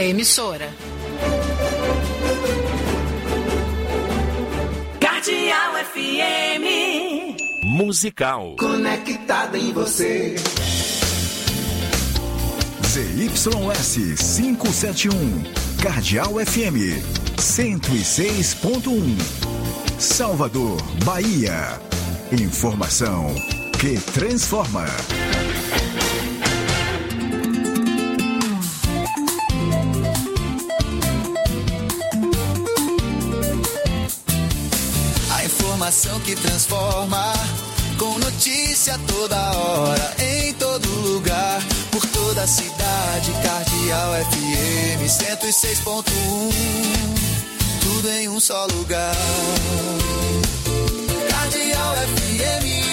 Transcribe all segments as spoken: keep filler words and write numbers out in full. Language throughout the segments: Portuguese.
Emissora. Cardeal F M. Musical. Conectada em você. Z Y S quinhentos e setenta e um. Cardeal F M. cento e seis ponto um. Salvador, Bahia. Informação que transforma. A informação que transforma, com notícia toda hora, em todo lugar, por toda a cidade. Cardeal F M cento e seis ponto um. Tudo em um só lugar. Cardeal F M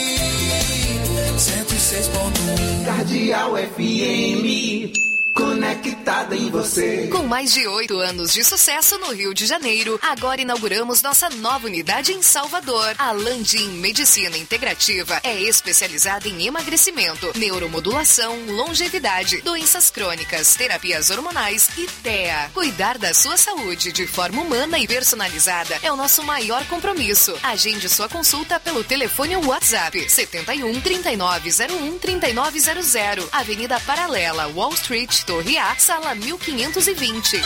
cento e seis ponto um. Cardeal F M. Conectada em você. Com mais de oito anos de sucesso no Rio de Janeiro, agora inauguramos nossa nova unidade em Salvador. A Landim Medicina Integrativa é especializada em emagrecimento, neuromodulação, longevidade, doenças crônicas, terapias hormonais e T E A. Cuidar da sua saúde de forma humana e personalizada é o nosso maior compromisso. Agende sua consulta pelo telefone ou WhatsApp setenta e um, trinta e nove zero um, trinta e nove zero zero, Avenida Paralela, Wall Street, Torre A, sala mil quinhentos e vinte.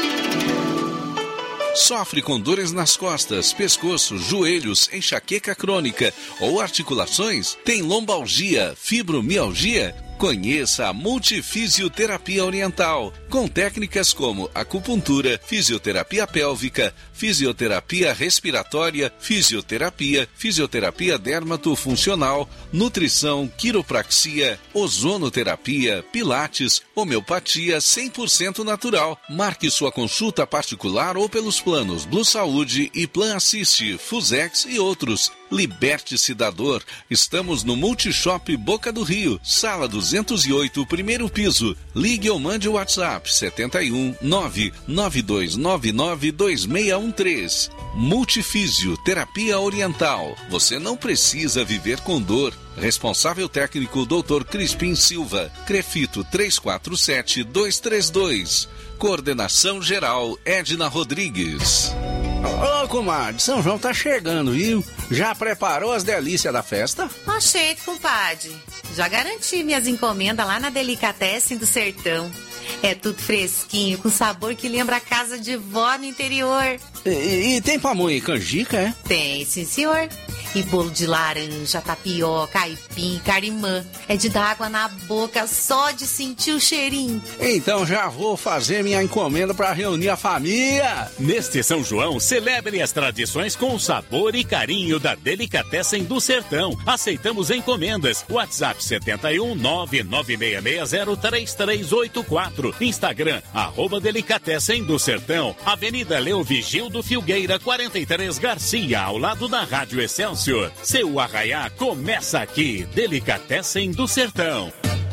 Sofre com dores nas costas, pescoço, joelhos, enxaqueca crônica ou articulações? Tem lombalgia, fibromialgia? Conheça a Multifisioterapia Oriental, com técnicas como acupuntura, fisioterapia pélvica, fisioterapia respiratória, fisioterapia, fisioterapia dermatofuncional, nutrição, quiropraxia, ozonoterapia, pilates, homeopatia cem por cento natural. Marque sua consulta particular ou pelos planos Blue Saúde e Plan Assist, Fusex e outros. Liberte-se da dor. Estamos no Multishop Boca do Rio, sala duzentos e oito, primeiro piso. Ligue ou mande o WhatsApp setenta e um, nove nove dois nove nove dois seis um três. Multifísio Terapia Oriental. Você não precisa viver com dor. Responsável técnico doutor Crispim Silva. Crefito três quatro sete, dois três dois. Coordenação geral Edna Rodrigues. Ô, comadre, São João tá chegando, viu? Já preparou as delícias da festa? Achei, compadre. Já garanti minhas encomendas lá na Delicatessen do Sertão. É tudo fresquinho, com sabor que lembra a casa de vó no interior. E, e, e tem pamonha e canjica, é? Tem, sim, senhor. E bolo de laranja, tapioca, aipim, carimã. É de dar água na boca só de sentir o cheirinho. Então já vou fazer minha encomenda para reunir a família. Neste São João, celebre as tradições com o sabor e carinho da Delicatessen do Sertão. Aceitamos encomendas. WhatsApp setenta e um, nove nove seis seis zero, três três oito quatro. Instagram, arroba Delicatessen do Sertão. Avenida Leo Vigildo Filgueira, quarenta e três Garcia, ao lado da Rádio Excelsior. Seu arraiá começa aqui. Delicatessen do Sertão.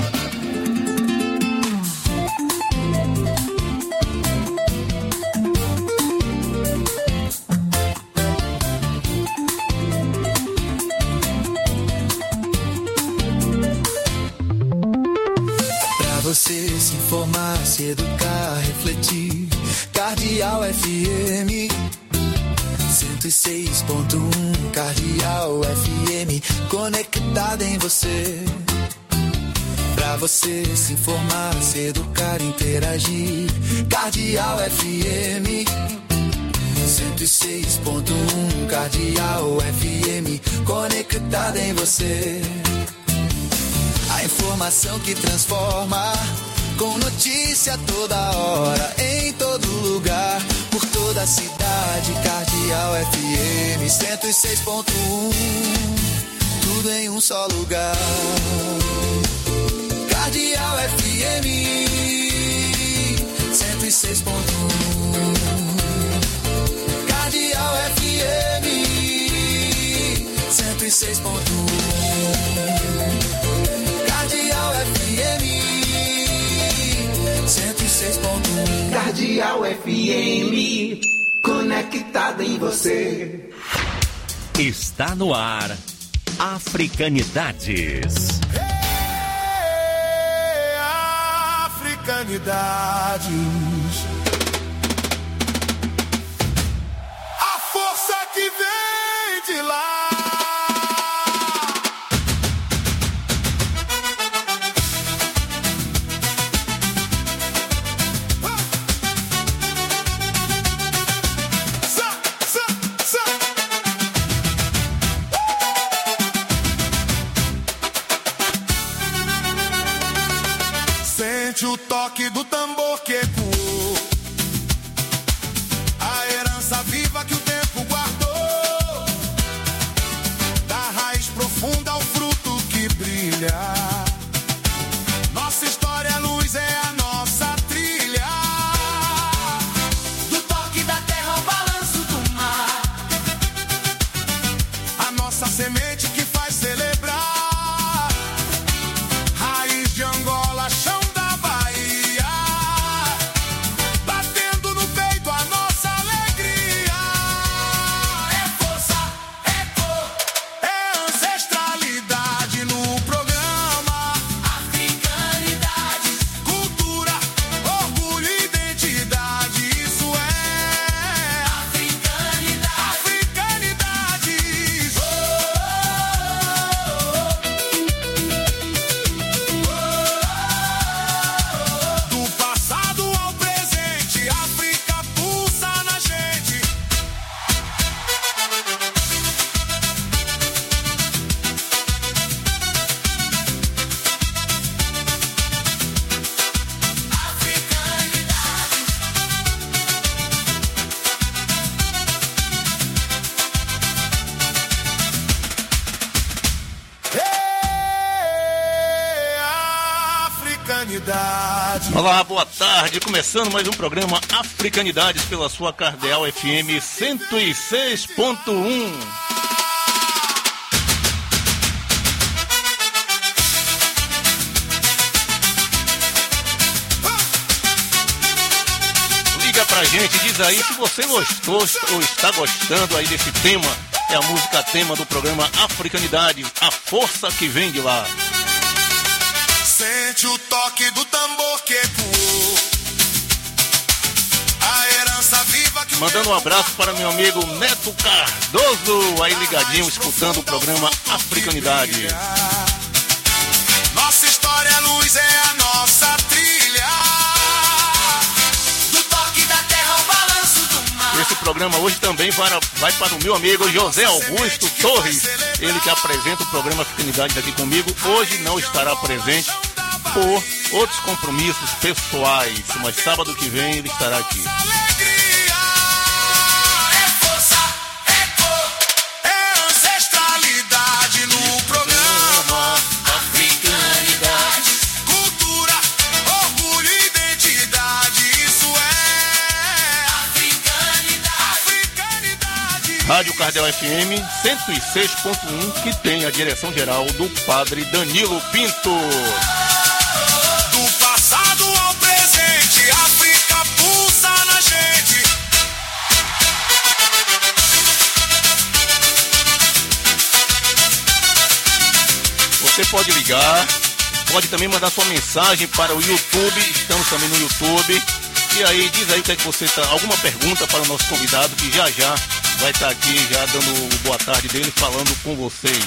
Pra você se informar, se educar, refletir. Cardeal F M cento e seis ponto um. Cardeal F M, conectada em você. Pra você se informar, se educar, interagir. Cardeal F M cento e seis ponto um. Cardeal F M, conectada em você. A informação que transforma, com notícia toda hora, em todo lugar, por toda a cidade. Cardeal F M cento e seis ponto um. Tudo em um só lugar. Cardeal F M cento e seis ponto um. Cardeal F M cento e seis ponto um. Cardeal F M cento e seis ponto um. Cardeal F M, conectada em você. Está no ar Africanidades. Hey, África. africanidades. A força que vem de lá. Sente o toque do tambor que ecoou, a herança viva que o tempo guardou, da raiz profunda ao fruto que brilha. Nossa história, a luz é a nossa trilha. Do toque da terra ao balanço do mar, a nossa semente que faz celebrar. Raiz de Angola, chão da Bahia, batendo no peito a nossa alegria. É força, é cor, é ancestralidade no programa. Africanidade, cultura, orgulho e identidade. Isso é africanidade. Africanidade. Do passado ao presente, África pulsa na gente. É africanidade. Olá, boa tarde. Começando mais um programa Africanidades pela sua Cardeal F M cento e seis ponto um. Liga pra gente, diz aí se você gostou ou está gostando aí desse tema. É a música tema do programa Africanidades, a força que vem de lá. Sente o toque do tambor que ecoou, a herança viva que o Mandando um abraço para meu amigo Neto Cardoso, aí ligadinho, escutando o programa Africanidade. Nossa história, a luz é a nossa trilha. Do toque da terra ao balanço do mar. Esse programa hoje também para, vai para o meu amigo José Augusto Torres, ele que apresenta o programa Africanidade aqui comigo. Hoje não estará presente por outros compromissos pessoais, mas sábado que vem ele estará aqui. Alegria, é força, é cor, é ancestralidade no programa. Africanidade, cultura, orgulho e identidade. Isso é africanidade. Africanidade. Rádio Cardeal F M cento e seis ponto um, que tem a direção geral do padre Danilo Pinto. Do passado ao presente, África pulsa na gente. Você pode ligar, pode também mandar sua mensagem para o YouTube, estamos também no YouTube. E aí, diz aí o que é que você tá, alguma pergunta para o nosso convidado, que já já vai estar aqui, já dando boa tarde dele, falando com vocês.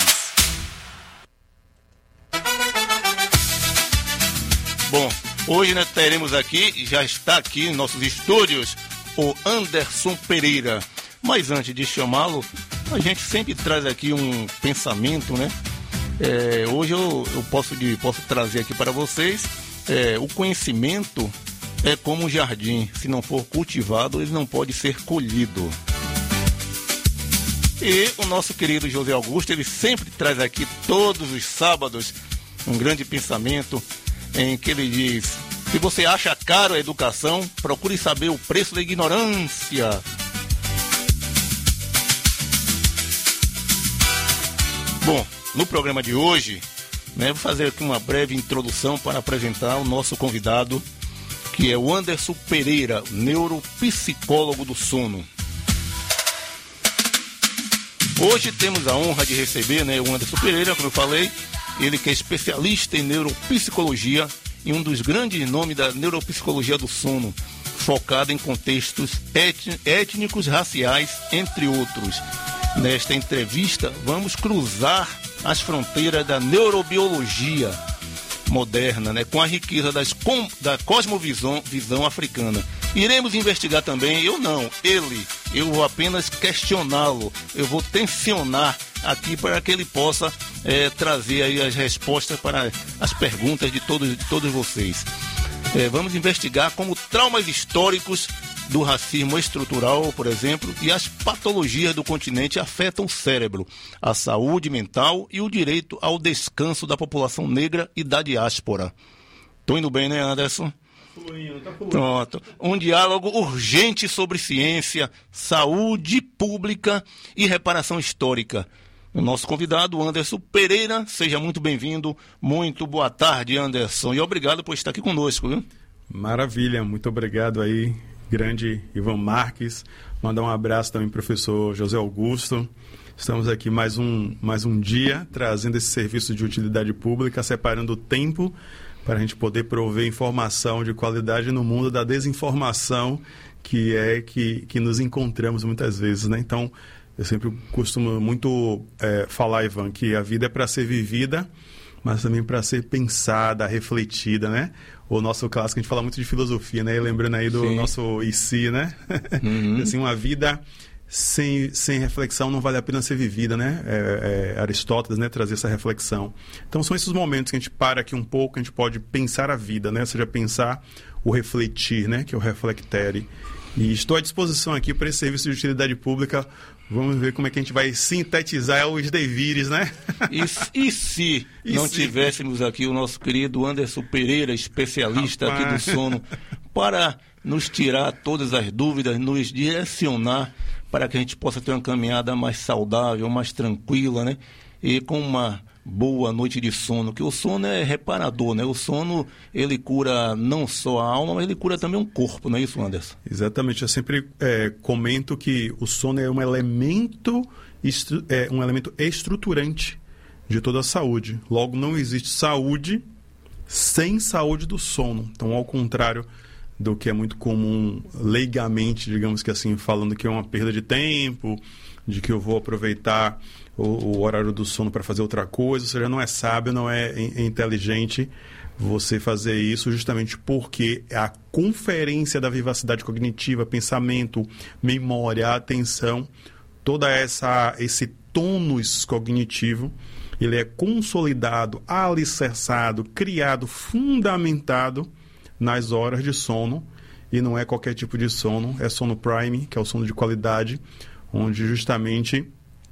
Bom, hoje nós teremos aqui, já está aqui em nossos estúdios, o Anderson Pereira. Mas antes de chamá-lo, a gente sempre traz aqui um pensamento, né? É, hoje eu, eu posso, de, posso trazer aqui para vocês, é, o conhecimento é como um jardim, se não for cultivado, ele não pode ser colhido. E o nosso querido José Augusto, ele sempre traz aqui todos os sábados um grande pensamento em que ele diz: se você acha caro a educação, procure saber o preço da ignorância. Bom, no programa de hoje, né, vou fazer aqui uma breve introdução para apresentar o nosso convidado, que é o Anderson Pereira, neuropsicólogo do sono. Hoje temos a honra de receber, né, o Anderson Pereira, como eu falei, ele que é especialista em neuropsicologia e um dos grandes nomes da neuropsicologia do sono, focado em contextos étnicos, raciais, entre outros. Nesta entrevista, vamos cruzar as fronteiras da neurobiologia moderna, né, com a riqueza das com, da cosmovisão visão africana. Iremos investigar também, eu não, ele, eu vou apenas questioná-lo, eu vou tensionar aqui para que ele possa é, trazer aí as respostas para as perguntas de todos, de todos vocês. É, vamos investigar como traumas históricos do racismo estrutural, por exemplo, e as patologias do continente afetam o cérebro, a saúde mental e o direito ao descanso da população negra e da diáspora. Tô indo bem, né, Anderson? Fluindo, tá fluindo. Pronto. Um diálogo urgente sobre ciência, saúde pública e reparação histórica. O nosso convidado, Anderson Pereira, seja muito bem-vindo. Muito boa tarde, Anderson. E obrigado por estar aqui conosco, viu? Maravilha, muito obrigado aí, grande Ivan Marques. Mandar um abraço também para o professor José Augusto. Estamos aqui mais um, mais um dia trazendo esse serviço de utilidade pública, separando o tempo para a gente poder prover informação de qualidade no mundo da desinformação, que é que, que nos encontramos muitas vezes, né? Então, eu sempre costumo muito é, falar, Ivan, que a vida é para ser vivida, mas também para ser pensada, refletida, né? O nosso clássico, a gente fala muito de filosofia, né? E lembrando aí do Sim. nosso I C I, né? Uhum. Assim, uma vida sem, sem reflexão não vale a pena ser vivida, né? É, é, Aristóteles, né? Trazer essa reflexão. Então, são esses momentos que a gente para aqui um pouco, a gente pode pensar a vida, né? Ou seja, pensar o refletir, né? Que é o reflectere. E estou à disposição aqui para esse serviço de utilidade pública. Vamos ver como é que a gente vai sintetizar os devires, né? E, e se e não se... tivéssemos aqui o nosso querido Anderson Pereira, especialista Rapaz. aqui do sono, para nos tirar todas as dúvidas, nos direcionar para que a gente possa ter uma caminhada mais saudável, mais tranquila, né? E com uma boa noite de sono, que o sono é reparador, né? O sono, ele cura não só a alma, mas ele cura também o corpo, não é isso, Anderson? Exatamente, eu sempre é, comento que o sono é um elemento, estru- é, um elemento estruturante de toda a saúde. Logo, não existe saúde sem saúde do sono. Então, ao contrário do que é muito comum leigamente, digamos que assim, falando que é uma perda de tempo, de que eu vou aproveitar o, o horário do sono para fazer outra coisa, ou seja, não é sábio, não é, é inteligente você fazer isso, justamente porque a conferência da vivacidade cognitiva, pensamento, memória, atenção, toda essa esse tônus cognitivo, ele é consolidado, alicerçado, criado, fundamentado nas horas de sono, e não é qualquer tipo de sono, é sono prime, que é o sono de qualidade, onde justamente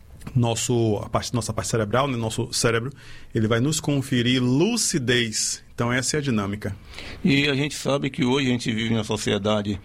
nosso, a parte, nossa parte cerebral, né, nosso cérebro, ele vai nos conferir lucidez. Então essa é a dinâmica. E a gente sabe que hoje a gente vive em uma sociedade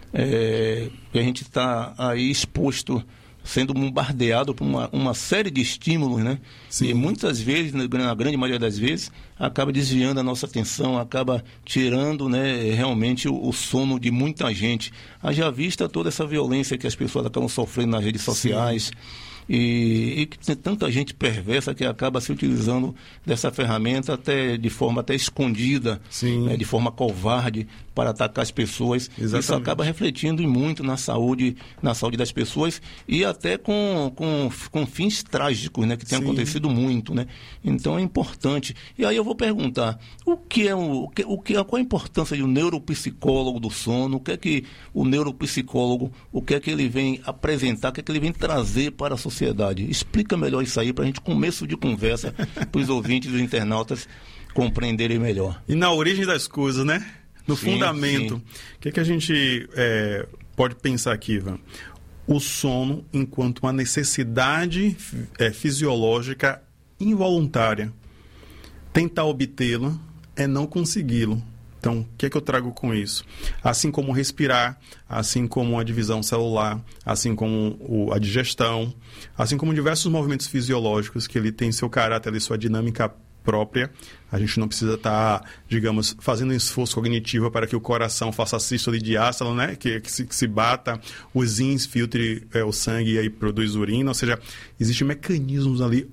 é, que a gente está aí exposto, sendo bombardeado por uma, uma série de estímulos, né? Sim. E muitas vezes, na grande maioria das vezes, acaba desviando a nossa atenção, acaba tirando, né, realmente o, o sono de muita gente. Haja vista toda essa violência que as pessoas acabam sofrendo nas redes sociais. Sim. E, e que tem tanta gente perversa que acaba se utilizando dessa ferramenta até de forma até escondida, né, de forma covarde, para atacar as pessoas. Exatamente. Isso acaba refletindo muito na saúde, na saúde das pessoas e até com, com, com fins trágicos, né, que tem Sim. acontecido muito, né? Então é importante. E aí eu vou perguntar, o que é o, o que, o que, qual a importância de um neuropsicólogo do sono? O que é que o neuropsicólogo, o que é que ele vem apresentar, o que é que ele vem trazer para a sociedade? Explica melhor isso aí para a gente, começo de conversa, para os ouvintes e os internautas compreenderem melhor. E na origem das coisas, né? No sim, fundamento. Sim. O que é que a gente é, pode pensar aqui, Ivan? O sono enquanto uma necessidade é, fisiológica involuntária. Tentar obtê-la é não consegui-lo. Então, o que é que eu trago com isso? Assim como respirar, assim como a divisão celular, assim como o, a digestão, assim como diversos movimentos fisiológicos que ele tem seu caráter e sua dinâmica própria, a gente não precisa estar, tá, digamos, fazendo um esforço cognitivo para que o coração faça sístole e diástole, né? Que, que, se, que se bata, os rins filtre é, o sangue e aí produz urina, ou seja, existem mecanismos ali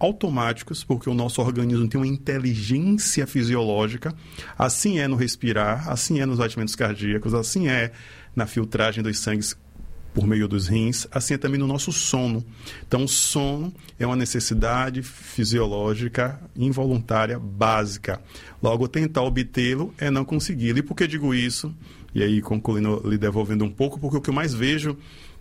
automáticos, porque o nosso organismo tem uma inteligência fisiológica. Assim é no respirar, assim é nos batimentos cardíacos, assim é na filtragem dos sangues por meio dos rins, assim é também no nosso sono. Então, o sono é uma necessidade fisiológica involuntária básica. Logo, tentar obtê-lo é não consegui-lo. E por que digo isso? E aí, concluindo, lhe devolvendo um pouco, porque o que eu mais vejo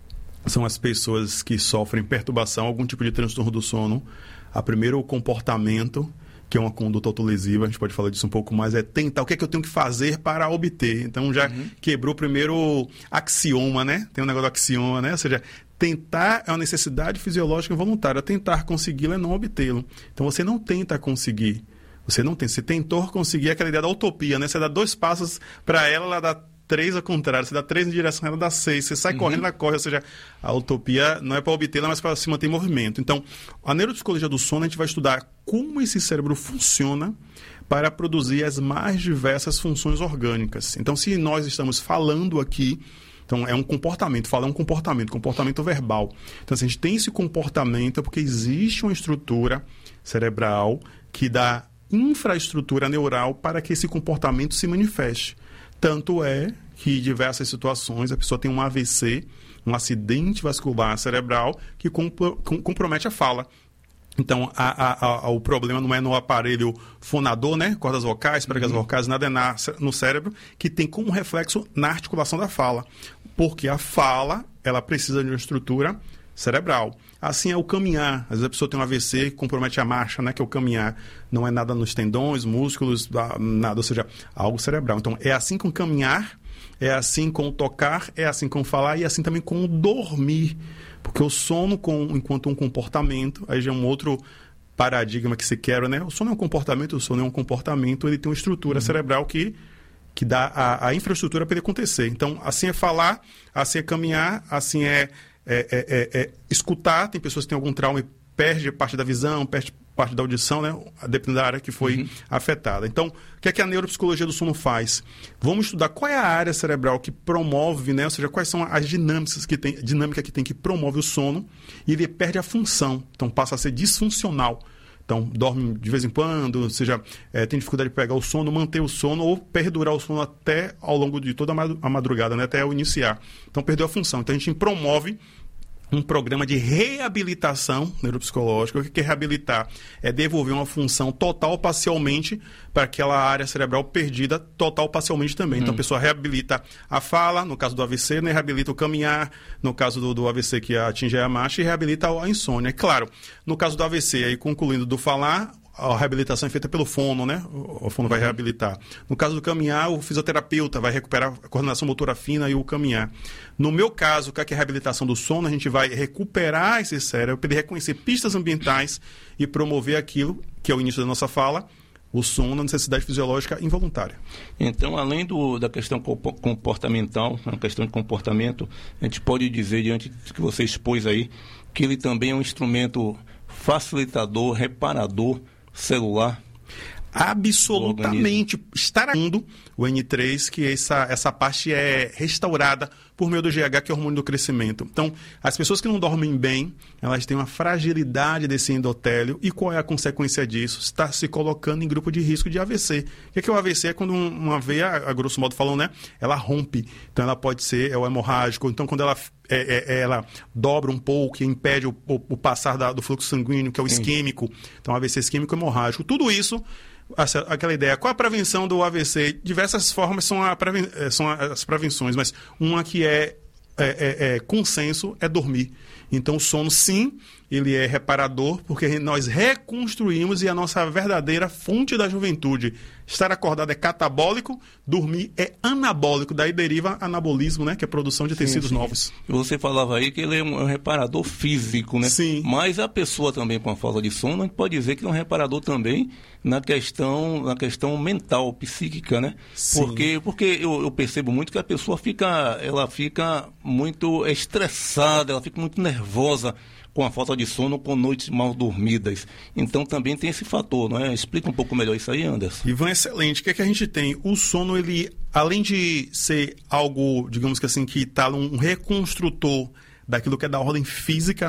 são as pessoas que sofrem perturbação, algum tipo de transtorno do sono. A primeiro, o comportamento, que é uma conduta autolesiva, a gente pode falar disso um pouco mais, é tentar o que é que eu tenho que fazer para obter. Então, já uhum. quebrou o primeiro axioma, né? Tem um negócio do axioma, né? Ou seja, tentar é uma necessidade fisiológica involuntária. Tentar consegui-lo é não obtê-lo. Então, você não tenta conseguir. Você não tem. Você tentou conseguir aquela ideia da utopia, né? Você dá dois passos para ela, ela dá três ao contrário. Você dá três em direção a ela, dá seis. Você sai uhum. correndo, ela corre. Ou seja, a utopia não é para obtê-la, mas para se manter em movimento. Então, a neuropsicologia do sono, a gente vai estudar como esse cérebro funciona para produzir as mais diversas funções orgânicas. Então, se nós estamos falando aqui, então é um comportamento, falar é um comportamento, comportamento verbal. Então, se a gente tem esse comportamento, é porque existe uma estrutura cerebral que dá infraestrutura neural para que esse comportamento se manifeste. Tanto é que em diversas situações a pessoa tem um A V C, um acidente vascular cerebral, que compro- compromete a fala. Então, a, a, a, o problema não é no aparelho fonador, né? Cordas vocais, pregas uhum. vocais, nada é na, no cérebro, que tem como reflexo na articulação da fala. Porque a fala, ela precisa de uma estrutura cerebral. Assim é o caminhar. Às vezes a pessoa tem um A V C que compromete a marcha, né? Que é o caminhar. Não é nada nos tendões, músculos, nada, ou seja, algo cerebral. Então, é assim com o caminhar, é assim com o tocar, é assim com o falar e é assim também com o dormir. Porque o sono, com, enquanto um comportamento, aí já é um outro paradigma que se quer, né? O sono é um comportamento, o sono é um comportamento, ele tem uma estrutura uhum. cerebral que, que dá a, a infraestrutura para ele acontecer. Então, assim é falar, assim é caminhar, assim é É, é, é, é escutar. Tem pessoas que têm algum trauma e perde parte da visão, perde parte da audição, né? Dependendo da área que foi uhum. afetada. Então, o que é que a neuropsicologia do sono faz? Vamos estudar qual é a área cerebral que promove, né? Ou seja, quais são as dinâmicas que tem, dinâmica que tem que promove o sono, e ele perde a função, então passa a ser disfuncional. Então, dorme de vez em quando, ou seja, é, tem dificuldade de pegar o sono, manter o sono ou perdurar o sono até ao longo de toda a madrugada, né? Até o iniciar. Então, perdeu a função. Então, a gente promove um programa de reabilitação neuropsicológica. O que é reabilitar? É devolver uma função total parcialmente para aquela área cerebral perdida total parcialmente também. Hum. Então, a pessoa reabilita a fala, no caso do A V C, né? Reabilita o caminhar, no caso do, do A V C que atinge a marcha, e reabilita a insônia. É claro, no caso do A V C, aí concluindo do falar, a reabilitação é feita pelo fono, né? O fono vai reabilitar. No caso do caminhar, o fisioterapeuta vai recuperar a coordenação motora fina e o caminhar. No meu caso, o que é a reabilitação do sono? A gente vai recuperar esse cérebro para ele reconhecer pistas ambientais e promover aquilo, que é o início da nossa fala, o sono, a necessidade fisiológica involuntária. Então, além do, da questão comportamental, a questão de comportamento, a gente pode dizer, diante do que você expôs aí, que ele também é um instrumento facilitador, reparador celular. Absolutamente. Estar indo o N três, que essa, essa parte é restaurada por meio do G H, que é o hormônio do crescimento. Então, as pessoas que não dormem bem, elas têm uma fragilidade desse endotélio. E qual é a consequência disso? Está se colocando em grupo de risco de A V C. O que é, que é o A V C? É quando uma veia, a grosso modo falando, né? Ela rompe. Então, ela pode ser é o hemorrágico. Então, quando ela, é, é, ela dobra um pouco e impede o, o, o passar da, do fluxo sanguíneo, que é o isquêmico. Então, A V C isquêmico e hemorrágico. Tudo isso, aquela ideia, qual a prevenção do A V C? Diversas formas são, a preven... são as prevenções, mas uma que é, é, é, é consenso é dormir. Então, o sono, sim, ele é reparador, porque nós reconstruímos, e a nossa verdadeira fonte da juventude. Estar acordado é catabólico, dormir é anabólico, daí deriva anabolismo, né, que é a produção de tecidos sim, sim. novos. Você falava aí que ele é um reparador físico, né? Sim. Mas a pessoa também com a falta de sono, a gente pode dizer que é um reparador também na questão, na questão mental, psíquica, né? Sim. Porque, porque eu, eu percebo muito que a pessoa fica, ela fica muito estressada, ela fica muito nervosa com a falta de sono, com noites mal dormidas. Então, também tem esse fator, não é? Explica um pouco melhor isso aí, Anderson. Ivan, excelente. O que é que a gente tem? O sono, ele, além de ser algo, digamos que assim, que está um reconstrutor daquilo que é da ordem física, né?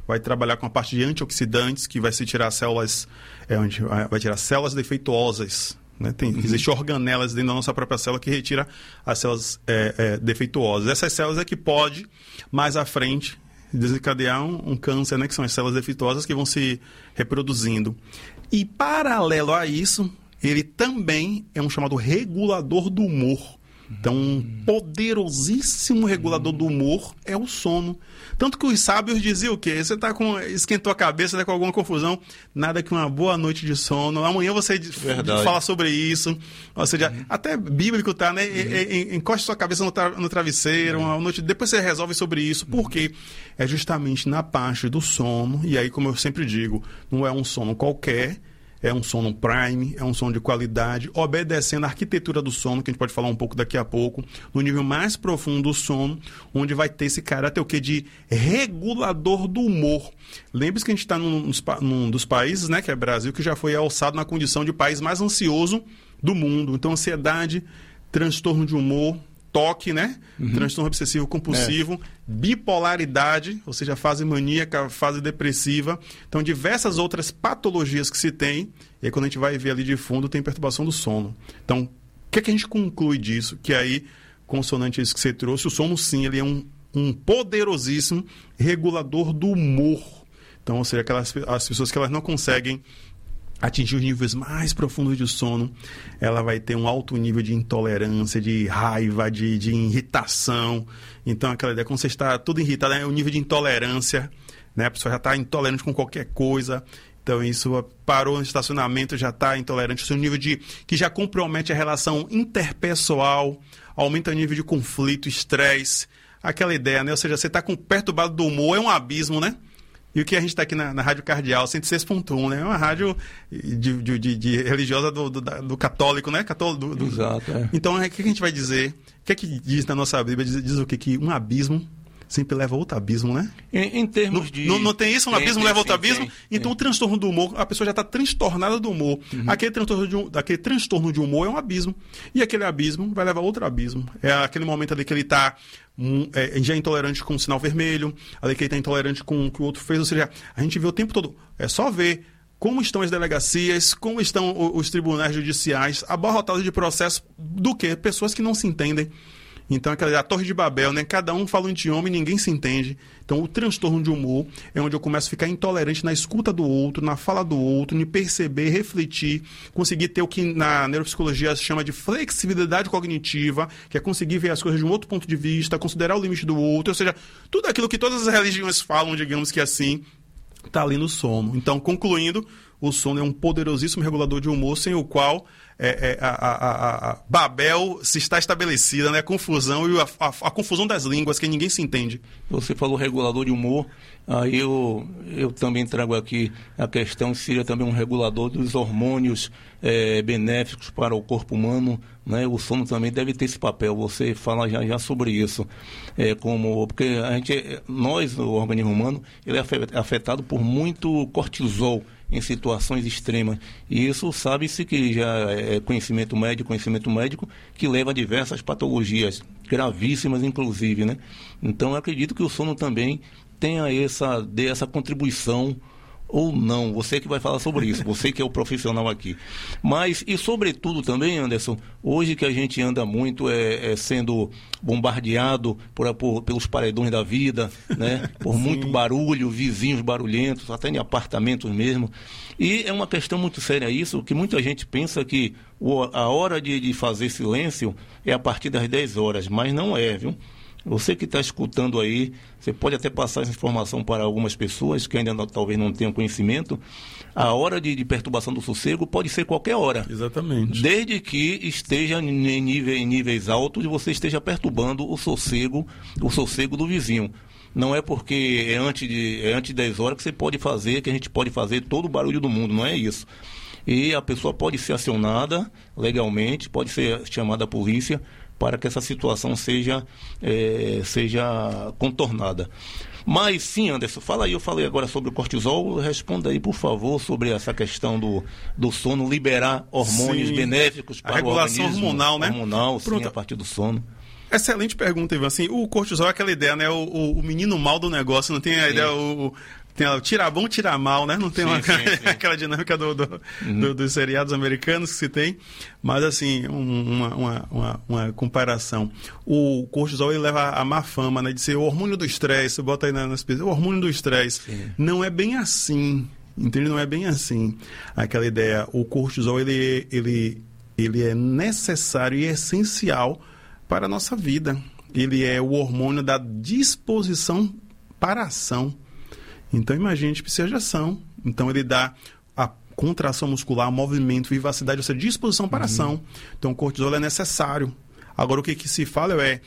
vai trabalhar com a parte de antioxidantes, que vai se tirar células, é, onde vai tirar células defeituosas. Né? Tem, uhum. Existem organelas dentro da nossa própria célula que retira as células é, é, defeituosas. Essas células é que pode, mais à frente, desencadear um, um câncer, né? Que são as células defeituosas que vão se reproduzindo. E, paralelo a isso, ele também é um chamado regulador do humor. Então, um poderosíssimo regulador do humor é o sono. Tanto que os sábios diziam o quê? Você tá com, esquentou a cabeça, tá com alguma confusão, nada que uma boa noite de sono. Amanhã você Verdade. fala sobre isso. Ou seja, uhum. até bíblico tá, né? Uhum. Encoste sua cabeça no, tra no travesseiro, uhum. uma noite, depois você resolve sobre isso. Por quê? É justamente na parte do sono. E aí, como eu sempre digo, não é um sono qualquer. É um sono prime, é um sono de qualidade, obedecendo a arquitetura do sono, que a gente pode falar um pouco daqui a pouco, no nível mais profundo do sono, onde vai ter esse caráter o quê? De regulador do humor. Lembre-se que a gente está num, num dos países, né, que é o Brasil, que já foi alçado na condição de país mais ansioso do mundo. Então, ansiedade, transtorno de humor, toque, né? Uhum. Transtorno obsessivo compulsivo, é. bipolaridade, ou seja, fase maníaca, fase depressiva. Então, diversas outras patologias que se tem. E aí, quando a gente vai ver ali de fundo, tem perturbação do sono. Então, o que é que a gente conclui disso? Que aí, consonante a isso que você trouxe, o sono, sim, ele é um, um poderosíssimo regulador do humor. Então, ou seja, aquelas, as pessoas que elas não conseguem atingir os níveis mais profundos de sono, ela vai ter um alto nível de intolerância, de raiva, de, de irritação. Então, aquela ideia, quando você está tudo irritado, é o nível de intolerância, né? A pessoa já está intolerante com qualquer coisa. Então, isso parou no estacionamento, já está intolerante. O seu nível de... que já compromete a relação interpessoal, aumenta o nível de conflito, estresse. Aquela ideia, né? Ou seja, você está com perturbado do humor, é um abismo, né? E o que a gente está aqui na, na Rádio Cardeal, cento e seis ponto um, né? É uma rádio de, de, de, de religiosa do, do, do católico, né? Católico, do, do... Exato, é. Então, o que a gente vai dizer? O que é que diz na nossa Bíblia? Diz, diz o quê? Que um abismo sempre leva a outro abismo, né? Em, em termos não, de... Não, não tem isso? Um tem, abismo tem, leva a outro tem, abismo? Tem, então, tem. O transtorno do humor, a pessoa já está transtornada do humor. Uhum. Aquele, transtorno de, aquele transtorno de humor é um abismo. E aquele abismo vai levar a outro abismo. É aquele momento ali que ele está... Um, é, já é intolerante com o sinal vermelho, ali que ele está intolerante com o que o outro fez, ou seja, a gente vê o tempo todo, é só ver como estão as delegacias, como estão os, os tribunais judiciais, abarrotados de processos do quê? Pessoas que não se entendem. Então, aquela a Torre de Babel, né? Cada um fala um idioma e ninguém se entende. Então, o transtorno de humor é onde eu começo a ficar intolerante na escuta do outro, na fala do outro, em perceber, refletir, conseguir ter o que na neuropsicologia se chama de flexibilidade cognitiva, que é conseguir ver as coisas de um outro ponto de vista, considerar o limite do outro, ou seja, tudo aquilo que todas as religiões falam, digamos que assim, está ali no sono. Então, concluindo, o sono é um poderosíssimo regulador de humor, sem o qual é, é, a, a, a Babel se está estabelecida, né? A confusão e a, a, a confusão das línguas, que ninguém se entende. Você falou regulador de humor, aí eu, eu também trago aqui a questão que seria também um regulador dos hormônios é, benéficos para o corpo humano, né? O sono também deve ter esse papel. Você fala já, já sobre isso, é, como, porque a gente, nós, o organismo humano, ele é afetado por muito cortisol em situações extremas. E isso sabe-se que já é conhecimento médico, conhecimento médico, que leva a diversas patologias, gravíssimas inclusive, né? Então eu acredito que o sono também tenha essa, dê essa contribuição ou não, você que vai falar sobre isso, você que é o profissional aqui. Mas, e sobretudo também, Anderson, hoje que a gente anda muito é, é sendo bombardeado por, por, pelos paredões da vida, né? Por muito barulho, vizinhos barulhentos, até em apartamentos mesmo. E é uma questão muito séria isso, que muita gente pensa que o, a hora de, de fazer silêncio é a partir das dez horas, mas não é, viu? Você que está escutando aí, você pode até passar essa informação para algumas pessoas que ainda não, talvez não tenham conhecimento. A hora de, de perturbação do sossego pode ser qualquer hora. Exatamente. Desde que esteja em, nível, em níveis altos e você esteja perturbando o sossego, o sossego do vizinho. Não é porque é antes de, é antes de dez horas que você pode fazer, que a gente pode fazer todo o barulho do mundo, não é isso. E a pessoa pode ser acionada legalmente, pode ser chamada a polícia, para que essa situação seja, é, seja contornada. Mas sim, Anderson, fala aí, eu falei agora sobre o cortisol, responda aí, por favor, sobre essa questão do, do sono, liberar hormônios sim. benéficos para a regulação o organismo. hormonal, né? Hormonal, sim, a partir do sono. Excelente pergunta, Ivan. Assim, o cortisol é aquela ideia, né? O, o, o menino mal do negócio, não tem a sim. ideia... O, tem o tira bom, tira mal, né? Não tem Sim, uma, sim, sim. aquela dinâmica do, do, Uhum. do- dos seriados americanos que se tem. Mas, assim, um- uma, uma, uma, uma comparação. O cortisol, ele leva a má fama, né? De ser o hormônio do estresse. Você bota aí na- nas pesquisas, o hormônio do estresse. Sim. Não é bem assim. Entende? Não é bem assim. Aquela ideia, o cortisol, ele, ele, ele é necessário e essencial para a nossa vida. Ele é o hormônio da disposição para a ação. Então, imagine, a gente precisa de ação. Então, ele dá a contração muscular, movimento, vivacidade, ou seja, disposição para a ação. Então, o cortisol é necessário. Agora, o que, que se fala é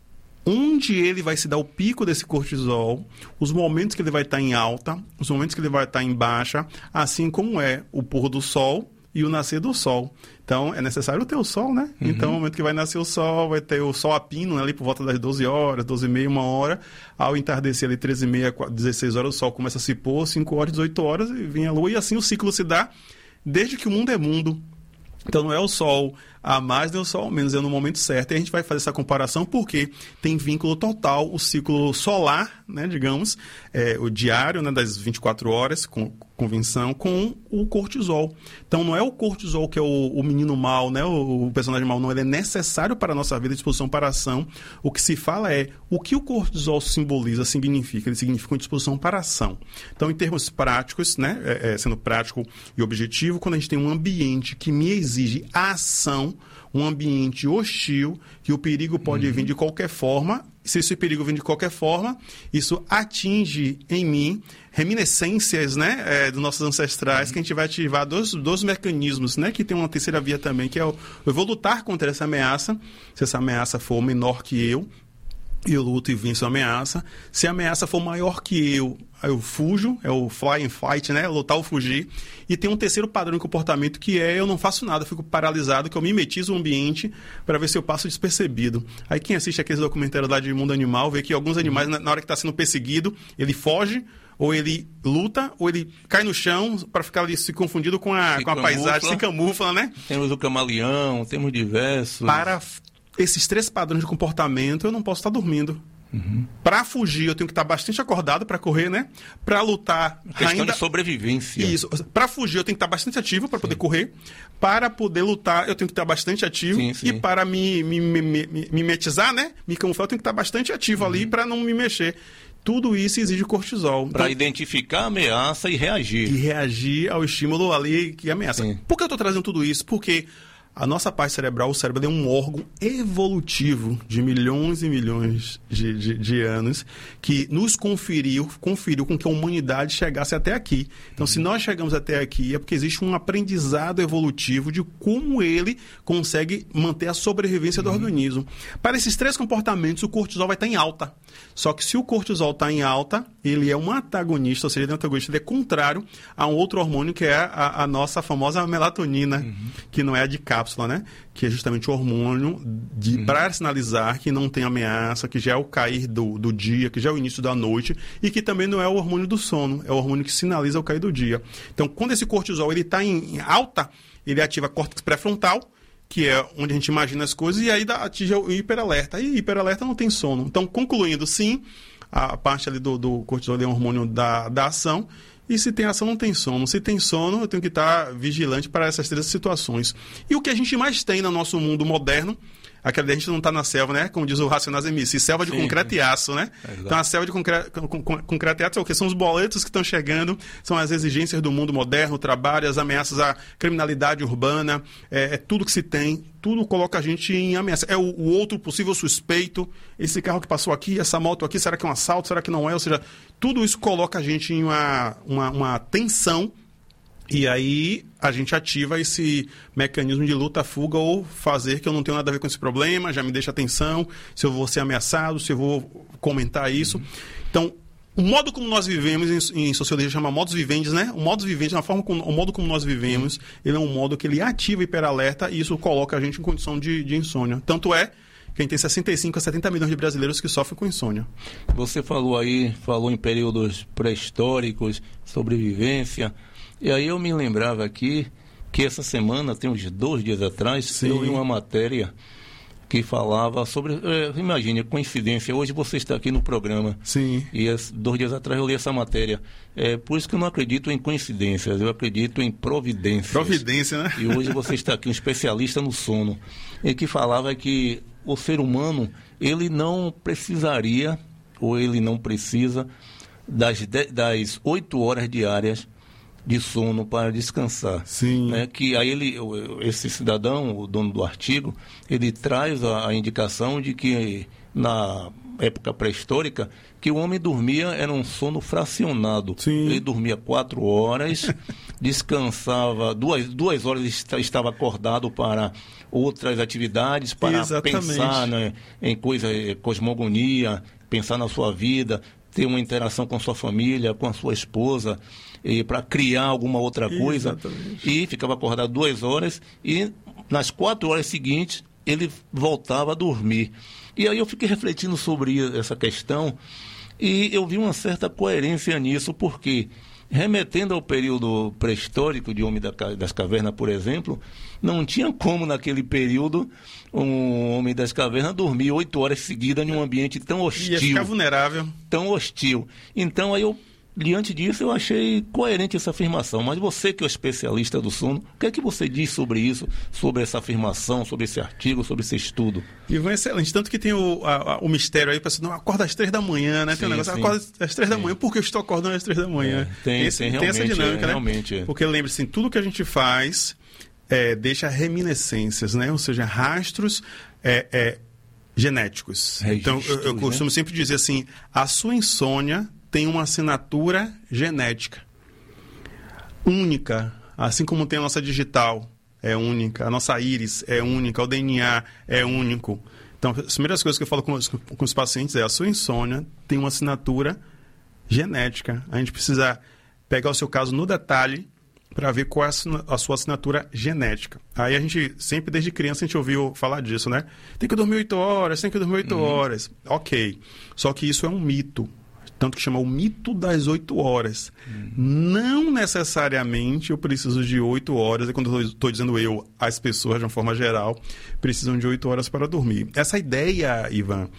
onde ele vai se dar o pico desse cortisol, os momentos que ele vai estar em alta, os momentos que ele vai estar em baixa, assim como é o pôr do sol e o nascer do sol. Então, é necessário ter o sol, né? Uhum. Então, no momento que vai nascer o sol, vai ter o sol a pino, né, ali por volta das doze horas, doze e meia, uma hora. Ao entardecer ali, treze e meia, dezesseis horas, o sol começa a se pôr, cinco horas, dezoito horas, e vem a lua. E assim o ciclo se dá desde que o mundo é mundo. Então, não é o sol a mais nem o sol a menos, é no momento certo. E a gente vai fazer essa comparação porque tem vínculo total o ciclo solar, né, digamos, é, o diário, né, das vinte e quatro horas, com convenção, com o cortisol. Então, não é o cortisol que é o, o menino mal, né, o, o personagem mal, não. Ele é necessário para a nossa vida, disposição para a ação. O que se fala é o que o cortisol simboliza, significa. Ele significa uma disposição para a ação. Então, em termos práticos, né, é, é, sendo prático e objetivo, quando a gente tem um ambiente que me exige a ação, um ambiente hostil, que o perigo pode Uhum. vir de qualquer forma. Se esse perigo vem de qualquer forma, isso atinge em mim reminiscências, né, é, dos nossos ancestrais, que a gente vai ativar dois, dois mecanismos, né, que tem uma terceira via também, que é o, eu vou lutar contra essa ameaça, se essa ameaça for menor que eu, eu luto e venço a ameaça. Se a ameaça for maior que eu, aí eu fujo, é o fly and fight, né? Lutar ou fugir. E tem um terceiro padrão de comportamento que é eu não faço nada, eu fico paralisado, que eu mimetizo o ambiente para ver se eu passo despercebido. Aí quem assiste aqueles documentários lá de Mundo Animal vê que alguns animais, na hora que está sendo perseguido, ele foge, ou ele luta, ou ele cai no chão para ficar ali se confundido com a, Se com a paisagem, camufla. se camufla, né? Temos o camaleão, temos diversos. Para esses três padrões de comportamento, eu não posso estar dormindo. Uhum. Para fugir, eu tenho que estar bastante acordado para correr, né? Para lutar, Questão ainda... de sobrevivência. Isso. Para fugir, eu tenho que estar bastante ativo para poder correr. Para poder lutar, eu tenho que estar bastante ativo. Sim, sim. E para me, me, me, me, me mimetizar, né? Me camuflar, eu tenho que estar bastante ativo ali para não me mexer. Tudo isso exige cortisol. Para Então, identificar a ameaça e reagir. e reagir ao estímulo ali que ameaça. Sim. Por que eu estou trazendo tudo isso? Porque a nossa parte cerebral, o cérebro, é um órgão evolutivo de milhões e milhões de, de, de anos que nos conferiu, conferiu com que a humanidade chegasse até aqui. Então, se nós chegamos até aqui, é porque existe um aprendizado evolutivo de como ele consegue manter a sobrevivência do organismo. Para esses três comportamentos, o cortisol vai estar em alta. Só que se o cortisol está em alta, ele é um antagonista, ou seja, ele é um antagonista, ele é contrário a um outro hormônio que é a, a nossa famosa melatonina, uhum. que não é a de cápsula, né? Que é justamente o hormônio de, uhum. para sinalizar que não tem ameaça, que já é o cair do, do dia, que já é o início da noite, e que também não é o hormônio do sono, é o hormônio que sinaliza o cair do dia. Então, quando esse cortisol está em, em alta, ele ativa a córtex pré-frontal, que é onde a gente imagina as coisas, e aí dá, atinge o hiperalerta. E hiperalerta não tem sono. Então, concluindo, sim, a parte ali do, do cortisol é um hormônio da, da ação, e se tem ação, não tem sono. Se tem sono, eu tenho que estar vigilante para essas três situações. E o que a gente mais tem no nosso mundo moderno, aquela a gente não está na selva, né? Como diz o Racionais M C, selva de sim, concreto sim. e aço, né? É, então, a selva de concreto, com, com, concreto e aço é o quê? São os boletos que estão chegando, são as exigências do mundo moderno, o trabalho, as ameaças à criminalidade urbana, é, é tudo que se tem, tudo coloca a gente em ameaça. É o, o outro possível suspeito, esse carro que passou aqui, essa moto aqui, será que é um assalto, será que não é? Ou seja, tudo isso coloca a gente em uma, uma, uma tensão. E aí a gente ativa esse mecanismo de luta, fuga ou fazer que eu não tenho nada a ver com esse problema, já me deixa atenção, se eu vou ser ameaçado, se eu vou comentar isso. Uhum. Então, o modo como nós vivemos, em, em sociologia chama modus vivendi, né? O modus vivendi, a forma como, o modo como nós vivemos, uhum. ele é um modo que ele ativa o hiperalerta e isso coloca a gente em condição de, de insônia. Tanto é que a gente tem sessenta e cinco a setenta milhões de brasileiros que sofrem com insônia. Você falou aí, falou em períodos pré-históricos, sobrevivência. E aí eu me lembrava aqui que essa semana, tem uns dois dias atrás, Sim. eu vi uma matéria que falava sobre... É, imagine, coincidência, hoje você está aqui no programa. Sim. E as, dois dias atrás eu li essa matéria. É por isso que eu não acredito em coincidências, eu acredito em providências. Providência, né? E hoje você está aqui, um especialista no sono, e que falava que o ser humano, ele não precisaria, ou ele não precisa, das, de, das oito horas diárias de sono para descansar. Sim. Né? Que aí ele, esse cidadão, o dono do artigo, ele traz a, a indicação de que na época pré-histórica, que o homem dormia, era um sono fracionado. Sim. Ele dormia quatro horas, descansava, duas, duas horas estava acordado para outras atividades, para Exatamente. pensar, né, em coisa, cosmogonia, pensar na sua vida, ter uma interação com sua família, com a sua esposa, e para criar alguma outra coisa. Exatamente. E ficava acordado duas horas e nas quatro horas seguintes ele voltava a dormir. E aí eu fiquei refletindo sobre essa questão e eu vi uma certa coerência nisso, porque remetendo ao período pré-histórico de Homem das Cavernas, por exemplo, não tinha como naquele período um Homem das Cavernas dormir oito horas seguidas em um ambiente tão hostil. Ia ficar vulnerável. Tão hostil. Então aí eu, diante disso, eu achei coerente essa afirmação. Mas você que é o especialista do sono, o que é que você diz sobre isso, sobre essa afirmação, sobre esse artigo, sobre esse estudo? Ivan, excelente. Tanto que tem o, a, o mistério aí, pessoal, não, acorda às três da manhã, né? Sim, tem um negócio, sim. acorda às três da Sim. manhã, por que eu estou acordando às três da manhã? É, tem, esse, tem, tem essa dinâmica, é, né? Realmente é. Porque lembre-se, tudo que a gente faz é, deixa reminiscências, né? Ou seja, rastros é, é, genéticos. Registros, então, eu, eu costumo né? sempre dizer assim, a sua insônia tem uma assinatura genética única, assim como tem a nossa digital, é única, a nossa íris é única, o D N A é único. Então, as primeiras coisas que eu falo com os, com os pacientes é a sua insônia tem uma assinatura genética. A gente precisa pegar o seu caso no detalhe para ver qual é a sua assinatura genética. Aí a gente, sempre desde criança, a gente ouviu falar disso, né? Tem que dormir oito horas, tem que dormir oito Uhum. horas. Ok. Só que isso é um mito. Tanto que chama o mito das oito horas. Uhum. Não necessariamente eu preciso de oito horas, e quando eu estou dizendo eu, as pessoas, de uma forma geral, precisam de oito horas para dormir. Essa ideia, Ivan,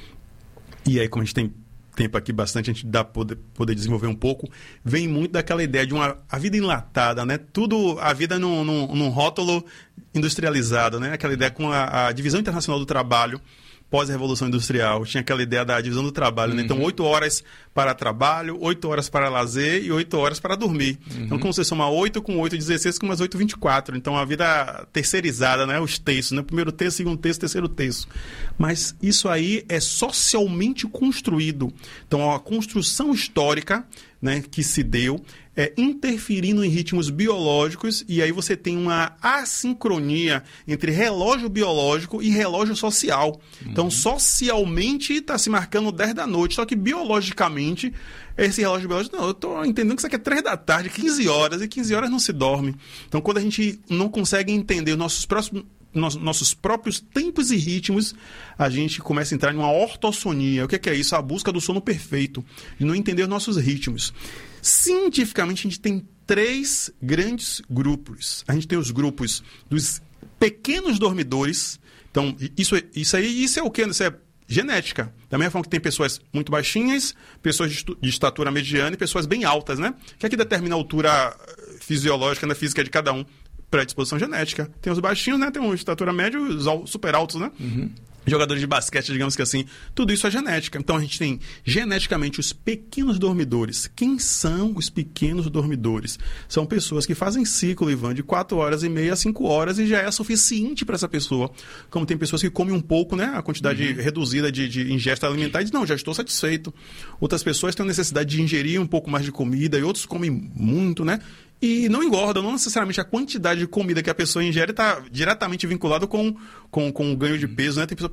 e aí como a gente tem tempo aqui bastante, a gente dá poder, poder desenvolver um pouco, vem muito daquela ideia de uma a vida enlatada, né? Tudo, a vida num, num, num rótulo industrializado, né? Aquela ideia com a, a divisão internacional do trabalho, pós-revolução industrial, tinha aquela ideia da divisão do trabalho, né? Uhum. Então, oito horas para trabalho, oito horas para lazer e oito horas para dormir. Uhum. Então, como você soma oito com oito, dezesseis com umas oito, vinte e quatro. Então, a vida terceirizada, né? Os terços, né? Primeiro terço, segundo terço, terceiro terço. Mas isso aí é socialmente construído. Então, a construção histórica, né, que se deu, é, interferindo em ritmos biológicos, e aí você tem uma assincronia entre relógio biológico e relógio social. Uhum. Então, socialmente está se marcando dez da noite, só que biologicamente, esse relógio biológico, não, eu estou entendendo que isso aqui é três da tarde, quinze horas, e quinze horas não se dorme. Então, quando a gente não consegue entender os nossos próximos nossos próprios tempos e ritmos, a gente começa a entrar em uma ortossonia. O que é isso? A busca do sono perfeito, de não entender os nossos ritmos. Cientificamente, a gente tem três grandes grupos. A gente tem os grupos dos pequenos dormidores. Então, isso, isso aí, isso é o quê? Isso é genética. Da mesma forma que tem pessoas muito baixinhas, pessoas de, de estatura mediana e pessoas bem altas, né? O que é que determina a altura fisiológica na física de cada um? Predisposição genética. Tem os baixinhos, né? Tem uma estatura média, os super altos, né? Uhum. Jogadores de basquete, digamos que assim. Tudo isso é genética. Então, a gente tem, geneticamente, os pequenos dormidores. Quem são os pequenos dormidores? São pessoas que fazem ciclo, Ivan, de quatro horas e meia a cinco horas e já é suficiente para essa pessoa. Como tem pessoas que comem um pouco, né? A quantidade uhum. reduzida de, de ingesta alimentar e dizem, não, já estou satisfeito. Outras pessoas têm a necessidade de ingerir um pouco mais de comida e outros comem muito, né? E não engordam, não necessariamente a quantidade de comida que a pessoa ingere está diretamente vinculado com, com, com o ganho de peso, né? Tem pessoa, pô,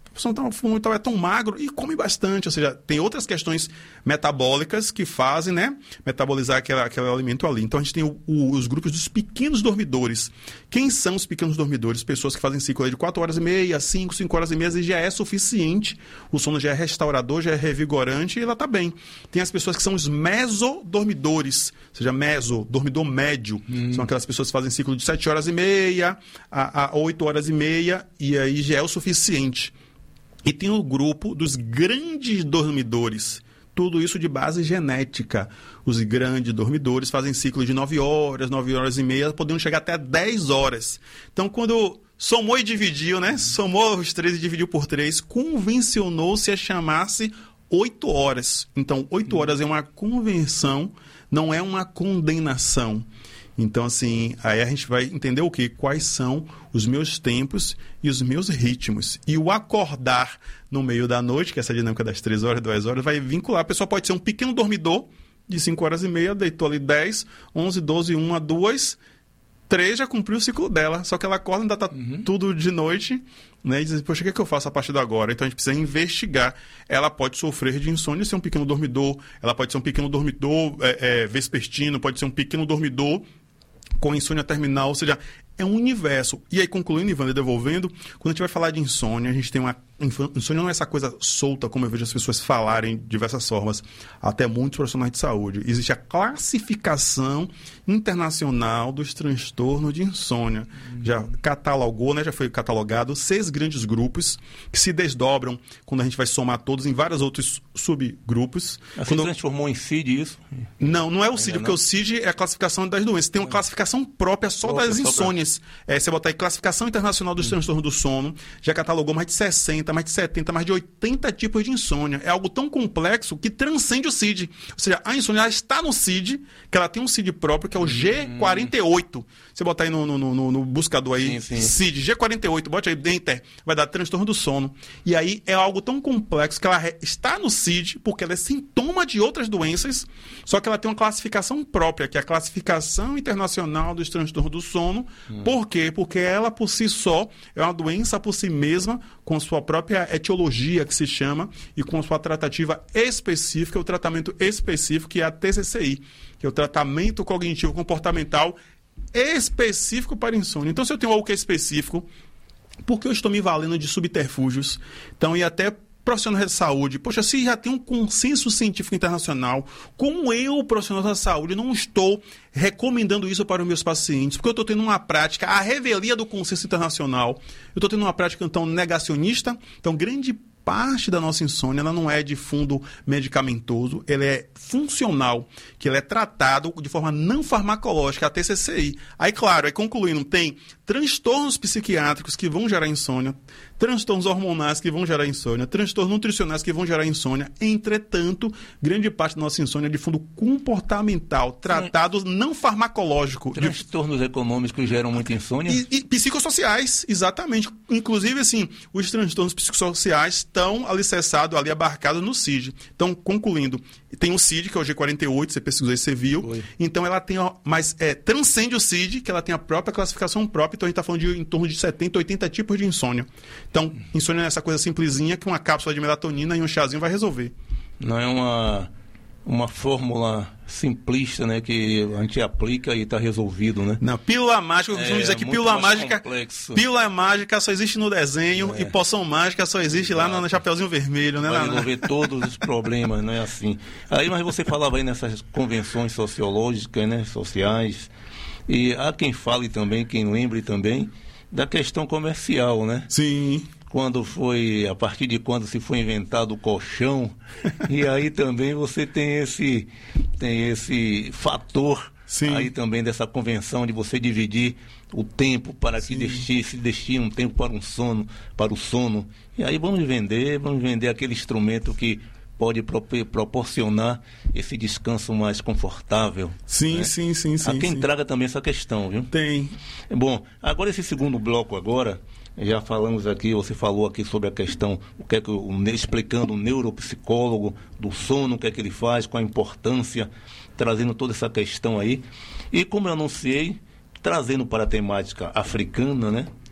a pessoa tá fumando, é tão magro e come bastante. Ou seja, tem outras questões metabólicas que fazem, né, metabolizar aquele, aquele alimento ali. Então, a gente tem o, o, os grupos dos pequenos dormidores. Quem são os pequenos dormidores? Pessoas que fazem ciclo de quatro horas e meia, cinco, cinco horas e meia, e já é suficiente. O sono já é restaurador, já é revigorante e ela está bem. Tem as pessoas que são os mesodormidores, ou seja, meso, dormidor médio. Hum. São aquelas pessoas que fazem ciclo de sete horas e meia a, a oito horas e meia e aí já é o suficiente. E tem o grupo dos grandes dormidores. Tudo isso de base genética. Os grandes dormidores fazem ciclo de nove horas, nove horas e meia, podendo chegar até dez horas. Então, quando somou e dividiu, né? Somou os três e dividiu por três, convencionou-se a chamar-se oito horas. Então, oito horas é uma convenção, não é uma condenação. Então, assim, aí a gente vai entender o quê? Quais são os meus tempos e os meus ritmos. E o acordar no meio da noite, que é essa dinâmica das três horas, duas horas, vai vincular. A pessoa pode ser um pequeno dormidor de cinco horas e meia, deitou ali dez, onze, doze, uma, duas, três, já cumpriu o ciclo dela. Só que ela acorda, ainda está uhum. tudo de noite, né? E diz, poxa, o que, é que eu faço a partir de agora? Então, a gente precisa investigar. Ela pode sofrer de insônia, ser um pequeno dormidor. Ela pode ser um pequeno dormidor é, é, vespertino, pode ser um pequeno dormidor com insônia terminal, ou seja, é um universo. E aí, concluindo, Ivan, devolvendo, quando a gente vai falar de insônia, a gente tem uma... Insônia não é essa coisa solta, como eu vejo as pessoas falarem de diversas formas, até muitos profissionais de saúde. Existe a classificação internacional dos transtornos de insônia. Hum. Já catalogou, né, já foi catalogado seis grandes grupos que se desdobram quando a gente vai somar todos em vários outros subgrupos. Assim quando... transformou em C I D isso? Não, não é o C I D, porque não. O C I D é a classificação das doenças. Tem uma é. classificação própria só própria, das insônias. Pra... É, você botar aí classificação internacional dos hum. transtornos do sono, já catalogou mais de sessenta, mais de setenta, mais de oitenta tipos de insônia. É algo tão complexo que transcende o C I D. Ou seja, a insônia ela está no C I D, que ela tem um C I D próprio, que é o G quarenta e oito. Você botar aí no, no, no, no buscador aí, sim, sim. C I D, G quarenta e oito, bote aí, enter, vai dar transtorno do sono. E aí é algo tão complexo que ela está no C I D, porque ela é sintoma de outras doenças, só que ela tem uma classificação própria, que é a Classificação Internacional dos Transtornos do Sono. Hum. Por quê? Porque ela, por si só, é uma doença por si mesma, com sua própria etiologia, que se chama, e com sua tratativa específica, o tratamento específico, que é a T C C I, que é o tratamento cognitivo comportamental específico para insônia. Então, se eu tenho algo que é específico, por que eu estou me valendo de subterfúgios? Então, e até profissionais de saúde, poxa, se já tem um consenso científico internacional, como eu, profissional da saúde, não estou recomendando isso para os meus pacientes? Porque eu estou tendo uma prática, a revelia do consenso internacional, eu estou tendo uma prática, então, negacionista. Então, grande parte da nossa insônia ela não é de fundo medicamentoso, ela é funcional, que ele é tratado de forma não farmacológica, a T C C I. Aí, claro, aí concluindo, tem transtornos psiquiátricos que vão gerar insônia, transtornos hormonais que vão gerar insônia, transtornos nutricionais que vão gerar insônia. Entretanto, grande parte da nossa insônia é de fundo comportamental, tratado Sim. não farmacológico. Transtornos de... econômicos geram muita insônia? E, e psicossociais, exatamente. Inclusive, assim, os transtornos psicossociais estão alicerçados, ali abarcados no C I D. Então, concluindo, tem o C I D, que é o G quarenta e oito, você pesquisou e você viu. Foi. Então, ela tem, ó, mas é, transcende o C I D, que ela tem a própria classificação própria. Então, a gente está falando de em torno de setenta, oitenta tipos de insônia. Então, insônia é essa coisa simplesinha que uma cápsula de melatonina e um chazinho vai resolver. Não é uma, uma fórmula simplista, né, que a gente aplica e está resolvido, né? Não, pílula mágica, eu costumo é, dizer que pílula mágica, complexo. Pílula mágica só existe no desenho é. e poção mágica só existe Exato. lá no Chapeuzinho Vermelho, né? Vai resolver todos os problemas, não é assim. Aí, mas você falava aí nessas convenções sociológicas, né, sociais, e há quem fale também, quem lembre também, da questão comercial, né? Sim. Quando foi, a partir de quando se foi inventado o colchão, e aí também você tem esse, tem esse fator Sim. aí também dessa convenção de você dividir o tempo para que destine, se destine um tempo para um sono, para o sono. E aí vamos vender, vamos vender aquele instrumento que pode pro, proporcionar esse descanso mais confortável. Sim, né? sim, sim, sim. Há quem sim. traga também essa questão, viu? Tem. Bom, agora esse segundo bloco agora, já falamos aqui, você falou aqui sobre a questão, o que é que o, explicando o neuropsicólogo do sono, o que é que ele faz, qual a importância, trazendo toda essa questão aí. E como eu anunciei, trazendo para a temática africana, né?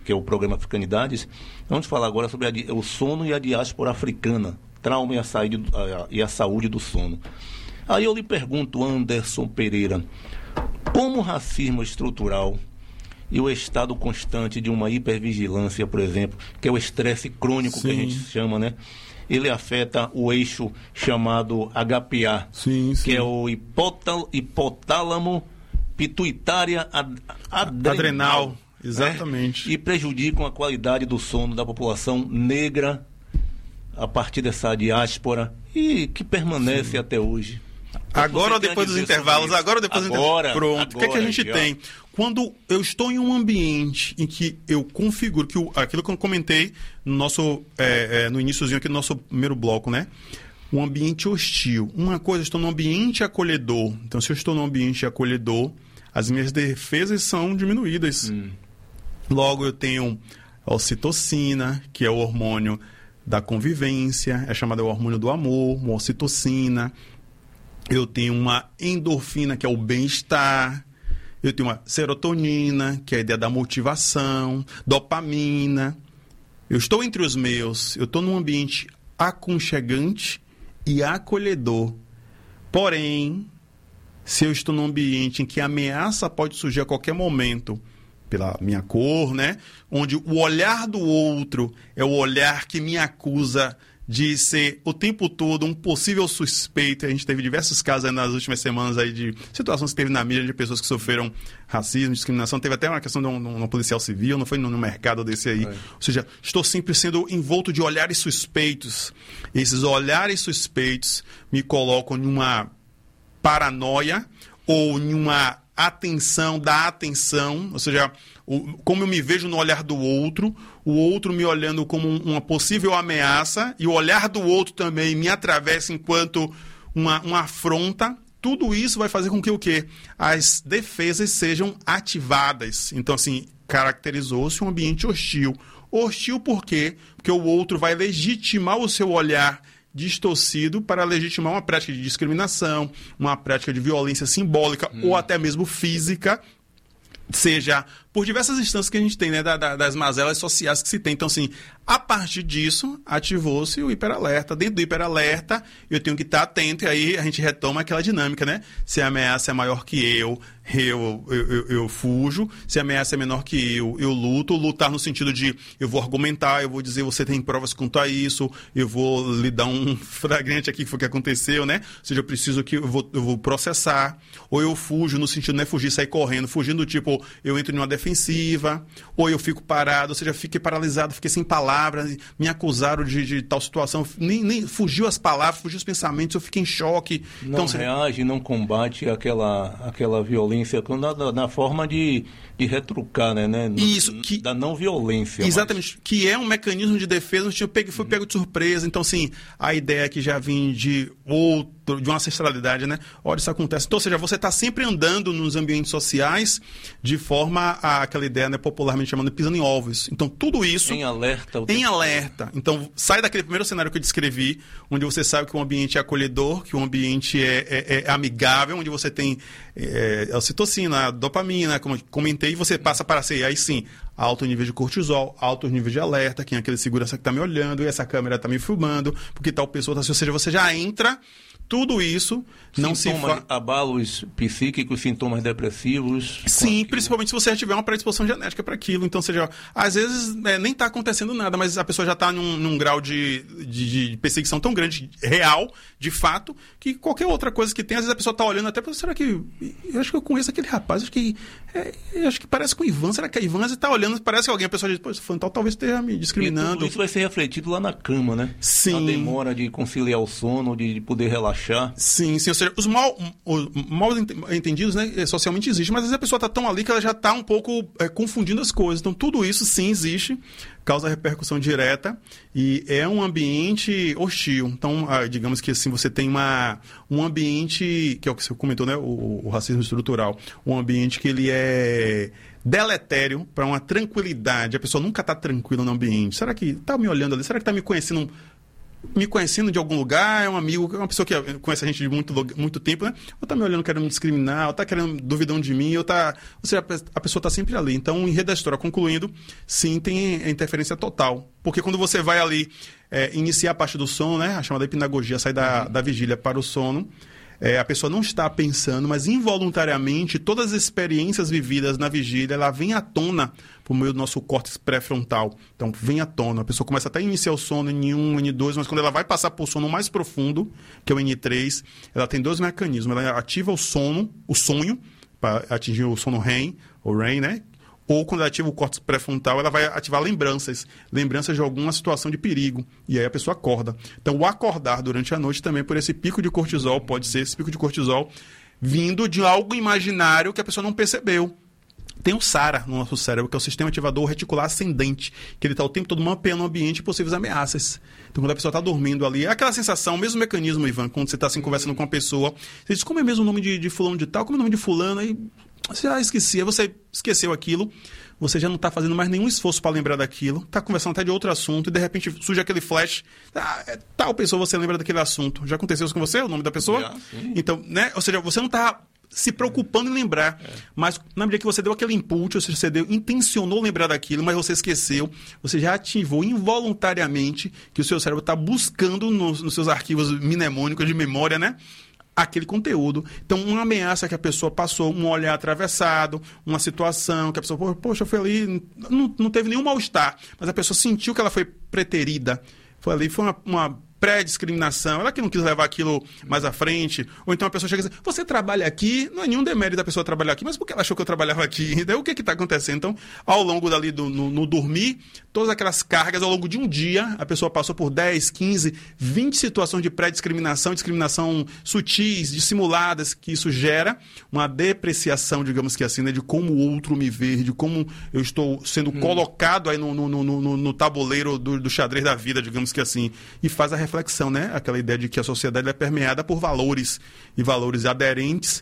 que é o programa Africanidades. Vamos falar agora sobre a, o sono e a diáspora africana, trauma e a, saúde, a, e a saúde do sono. Aí eu lhe pergunto, Anderson Pereira, como o racismo estrutural e o estado constante de uma hipervigilância, por exemplo, que é o estresse crônico, sim, que a gente chama, né? Ele afeta o eixo chamado H P A, sim, sim. que é o hipótal, hipotálamo pituitária ad, adrenal, adrenal. Exatamente. Né? E prejudicam a qualidade do sono da população negra a partir dessa diáspora e que permanece, sim, até hoje. Agora ou depois dos intervalos? Agora ou depois agora, dos intervalos? Pronto. Agora, o que é que a gente já tem? Quando eu estou em um ambiente em que eu configuro, que eu, aquilo que eu comentei no, nosso, é, é, no iniciozinho aqui do nosso primeiro bloco, né? Um ambiente hostil. Uma coisa, eu estou num ambiente acolhedor. Então, se eu estou num ambiente acolhedor, as minhas defesas são diminuídas. Hum. Logo, eu tenho a ocitocina, que é o hormônio da convivência, é chamado o hormônio do amor, uma ocitocina. Eu tenho uma endorfina, que é o bem-estar. Eu tenho uma serotonina, que é a ideia da motivação, dopamina. Eu estou entre os meus, eu estou num ambiente aconchegante e acolhedor. Porém, se eu estou num ambiente em que a ameaça pode surgir a qualquer momento, pela minha cor, né? Onde o olhar do outro é o olhar que me acusa de ser o tempo todo um possível suspeito. A gente teve diversos casos aí nas últimas semanas aí de situações que teve na mídia de pessoas que sofreram racismo, discriminação. Teve até uma questão de um, de um policial civil, não foi no, no mercado desse aí. É. Ou seja, estou sempre sendo envolto de olhares suspeitos. Esses olhares suspeitos me colocam em uma paranoia ou em uma atenção da atenção, ou seja, o, como eu me vejo no olhar do outro, o outro me olhando como um, uma possível ameaça e o olhar do outro também me atravessa enquanto uma, uma afronta. Tudo isso vai fazer com que o quê? As defesas sejam ativadas. Então, assim, caracterizou-se um ambiente hostil. Hostil por quê? Porque o outro vai legitimar o seu olhar distorcido para legitimar uma prática de discriminação, uma prática de violência simbólica hum. ou até mesmo física, seja por diversas instâncias que a gente tem, né, da, da, das mazelas sociais que se tem. Então, assim, a partir disso, ativou-se o hiperalerta. Dentro do hiperalerta, eu tenho que estar atento e aí a gente retoma aquela dinâmica, né? Se a ameaça é maior que eu, eu, eu, eu, eu fujo. Se a ameaça é menor que eu, eu luto. Lutar no sentido de eu vou argumentar, eu vou dizer você tem provas quanto a isso, eu vou lhe dar um flagrante aqui que foi o que aconteceu, né? Ou seja, eu preciso que eu vou, eu vou processar. Ou eu fujo no sentido, não é fugir, sair correndo, fugindo do tipo, eu entro em uma defensiva, ou eu fico parado, ou seja, fiquei paralisado, fiquei sem palavras, me acusaram de, de tal situação, nem, nem fugiu as palavras, fugiu os pensamentos, eu fiquei em choque. Não então, reage, não combate aquela, aquela violência na, na forma de, de retrucar, né? né? Isso, que, da não violência. Exatamente, mas... que é um mecanismo de defesa, eu peguei, fui pego de surpresa. Então, assim, a ideia que já vem de outro, de uma ancestralidade, né? Olha, isso acontece. Então, ou seja, você está sempre andando nos ambientes sociais de forma a aquela ideia, né, popularmente chamando de pisando em ovos. Então, tudo isso... Em alerta. Em alerta. Então, sai daquele primeiro cenário que eu descrevi, onde você sabe que o ambiente é acolhedor, que o ambiente é, é, é amigável, onde você tem é, a ocitocina, a dopamina, como eu comentei, e você passa para ser, aí sim, alto nível de cortisol, alto nível de alerta, quem é aquele segurança que está me olhando, e essa câmera está me filmando, porque tal pessoa está... Ou seja, você já entra... Tudo isso não sintomas, se fa... abalos psíquicos, sintomas depressivos. Sim, principalmente se você já tiver uma predisposição genética para aquilo. Então, seja, às vezes é, nem está acontecendo nada, mas a pessoa já está num, num grau de, de, de perseguição tão grande, real, de fato, que qualquer outra coisa que tem, às vezes a pessoa está olhando até, será que... Eu acho que eu conheço aquele rapaz, acho que é, eu acho que parece com o Ivan, será que é Ivan? Você está olhando, parece que alguém, a pessoa diz, pô, esse fantal talvez esteja me discriminando. E tudo isso vai ser refletido lá na cama, né? Sim. A demora de conciliar o sono, de poder relaxar. Sim, sim, ou seja, os mal, os mal entendidos, né, socialmente existem, mas às vezes a pessoa está tão ali que ela já está um pouco é, confundindo as coisas. Então, tudo isso sim existe, causa repercussão direta e é um ambiente hostil. Então, ah, digamos que assim, você tem uma, um ambiente, que é o que você comentou, né, o, o racismo estrutural, um ambiente que ele é deletério para uma tranquilidade. A pessoa nunca está tranquila no ambiente. Será que está me olhando ali? Será que está me conhecendo me conhecendo de algum lugar, é um amigo, é uma pessoa que conhece a gente de muito, muito tempo, né? Ou tá me olhando querendo me discriminar, ou tá querendo, duvidando de mim, ou tá... Ou seja, a pessoa tá sempre ali. Então, em Rede da História, concluindo, sim, tem a interferência total. Porque quando você vai ali é, iniciar a parte do sono, né? A chamada hipnagogia, sair da, uhum. da vigília para o sono, É, a pessoa não está pensando, mas involuntariamente todas as experiências vividas na vigília, ela vem à tona por meio do nosso córtex pré-frontal. Então, vem à tona. A pessoa começa até a iniciar o sono N um, N dois, mas quando ela vai passar por sono mais profundo, que é o N três, ela tem dois mecanismos. Ela ativa o sono, o sonho, para atingir o sono R E M, ou R E M, né? Ou quando ela ativa o córtex pré-frontal, ela vai ativar lembranças. Lembranças de alguma situação de perigo. E aí a pessoa acorda. Então, o acordar durante a noite também por esse pico de cortisol, pode ser esse pico de cortisol, vindo de algo imaginário que a pessoa não percebeu. Tem o SARA no nosso cérebro, que é o Sistema Ativador Reticular Ascendente, que ele está o tempo todo mapeando o ambiente de possíveis ameaças. Então, quando a pessoa está dormindo ali, é aquela sensação, o mesmo mecanismo, Ivan, quando você está assim, conversando com uma pessoa, você diz, como é mesmo o nome de, de fulano de tal, como é o nome de fulano, aí você já esquecia, você esqueceu aquilo, você já não está fazendo mais nenhum esforço para lembrar daquilo, está conversando até de outro assunto, e de repente surge aquele flash, ah, é tal pessoa, você lembra daquele assunto. Já aconteceu isso com você, o nome da pessoa? Já, então, né, ou seja, você não está se preocupando em lembrar, é. mas na medida que você deu aquele input, ou seja, você deu, intencionou lembrar daquilo, mas você esqueceu, você já ativou involuntariamente que o seu cérebro está buscando nos, nos seus arquivos mnemônicos de memória, né? Aquele conteúdo. Então, uma ameaça que a pessoa passou, um olhar atravessado, uma situação que a pessoa, poxa, foi ali, não, não teve nenhum mal-estar, mas a pessoa sentiu que ela foi preterida. Foi ali, foi uma, uma pré-discriminação, ela que não quis levar aquilo mais à frente, ou então a pessoa chega e diz, você trabalha aqui, não é nenhum demérito da pessoa trabalhar aqui, mas por que ela achou que eu trabalhava aqui? Então, o que está acontecendo? Então, ao longo dali do, no, no dormir, todas aquelas cargas, ao longo de um dia, a pessoa passou por dez, quinze, vinte situações de pré-discriminação, discriminação sutis, dissimuladas, que isso gera uma depreciação, digamos que assim, né, de como o outro me vê, de como eu estou sendo hum. colocado aí no, no, no, no, no tabuleiro do, do xadrez da vida, digamos que assim, e faz a reflexão, né? Aquela ideia de que a sociedade é permeada por valores e valores aderentes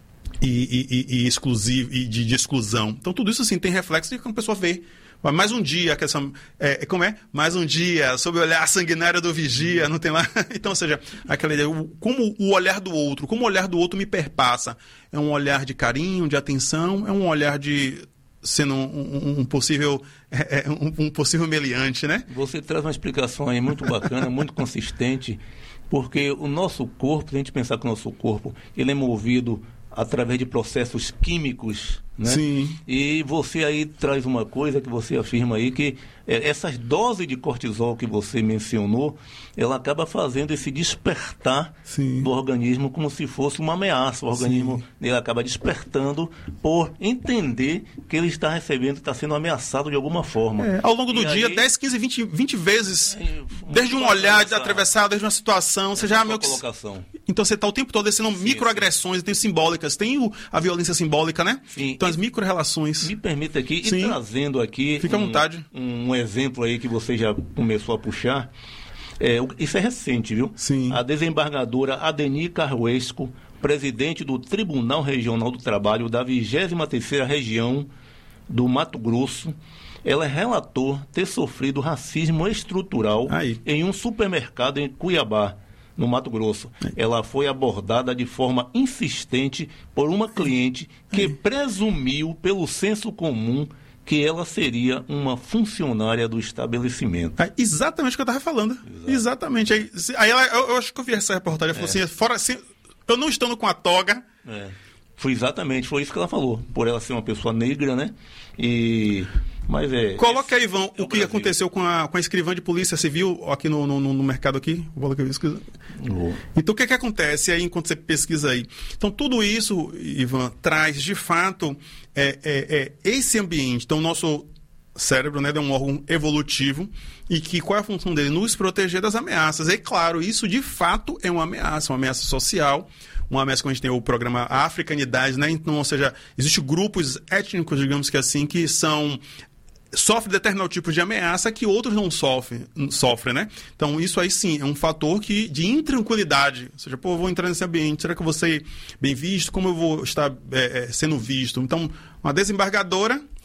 e, e, e, e, exclusivo, e de, de exclusão. Então, tudo isso assim, tem reflexo de como a pessoa vê. Mais um dia, que essa, é, como é? Mais um dia, sob o olhar sanguinário do vigia, não tem lá? Então, ou seja, aquela ideia, como o olhar do outro, como o olhar do outro me perpassa. É um olhar de carinho, de atenção, é um olhar de... sendo um, um, um possível é, um, um possível meliante, né? Você traz uma explicação aí muito bacana, muito consistente, porque o nosso corpo, se a gente pensar que o nosso corpo, ele é movido através de processos químicos, né? Sim. E você aí traz uma coisa que você afirma aí, que é, essas doses de cortisol que você mencionou, ela acaba fazendo esse despertar Sim. do organismo como se fosse uma ameaça. O organismo ele acaba despertando por entender que ele está recebendo, está sendo ameaçado de alguma forma. É, ao longo do e dia, aí, dez, quinze, vinte, vinte vezes, é, desde um olhar essa, atravessado, desde uma situação, você já... Meu, colocação. Então você está o tempo todo descendo microagressões, tem simbólicas, tem o, a violência simbólica, né? Sim. Então as micro-relações. Me permita aqui, Sim. e trazendo aqui... Fica à um, vontade. Um, um exemplo aí que você já começou a puxar. É, isso é recente, viu? Sim. A desembargadora Adeni Carruesco, presidente do Tribunal Regional do Trabalho da vigésima terceira Região do Mato Grosso, ela relatou ter sofrido racismo estrutural aí. em um supermercado em Cuiabá, no Mato Grosso. Ela foi abordada de forma insistente por uma cliente que presumiu, pelo senso comum, que ela seria uma funcionária do estabelecimento. É exatamente o que eu estava falando. Exato. Exatamente. Aí, aí ela, eu, eu acho que eu vi essa reportagem. Ela é. falou assim, fora assim, eu não estando com a toga... É. Foi exatamente, foi isso que ela falou. Por ela ser uma pessoa negra, né? E... Mas é... Coloca aí, Ivan, é o, o que aconteceu com a, com a escrivã de polícia civil aqui no, no, no mercado aqui. Vou oh. Então, o que, que acontece aí enquanto você pesquisa aí? Então, tudo isso, Ivan, traz, de fato, é, é, é esse ambiente. Então, o nosso cérebro, né, é um órgão evolutivo e que qual é a função dele? Nos proteger das ameaças. E, claro, isso, de fato, é uma ameaça, uma ameaça social, uma ameaça que a gente tem o programa Africanidade, né? Então, ou seja, existem grupos étnicos, digamos que assim, que são... sofrem determinado tipo de ameaça que outros não sofrem, sofrem, né? Então, isso aí sim é um fator que, de intranquilidade. Ou seja, pô, eu vou entrar nesse ambiente, será que eu vou ser bem visto? Como eu vou estar é, é, sendo visto? Então, uma desembargadora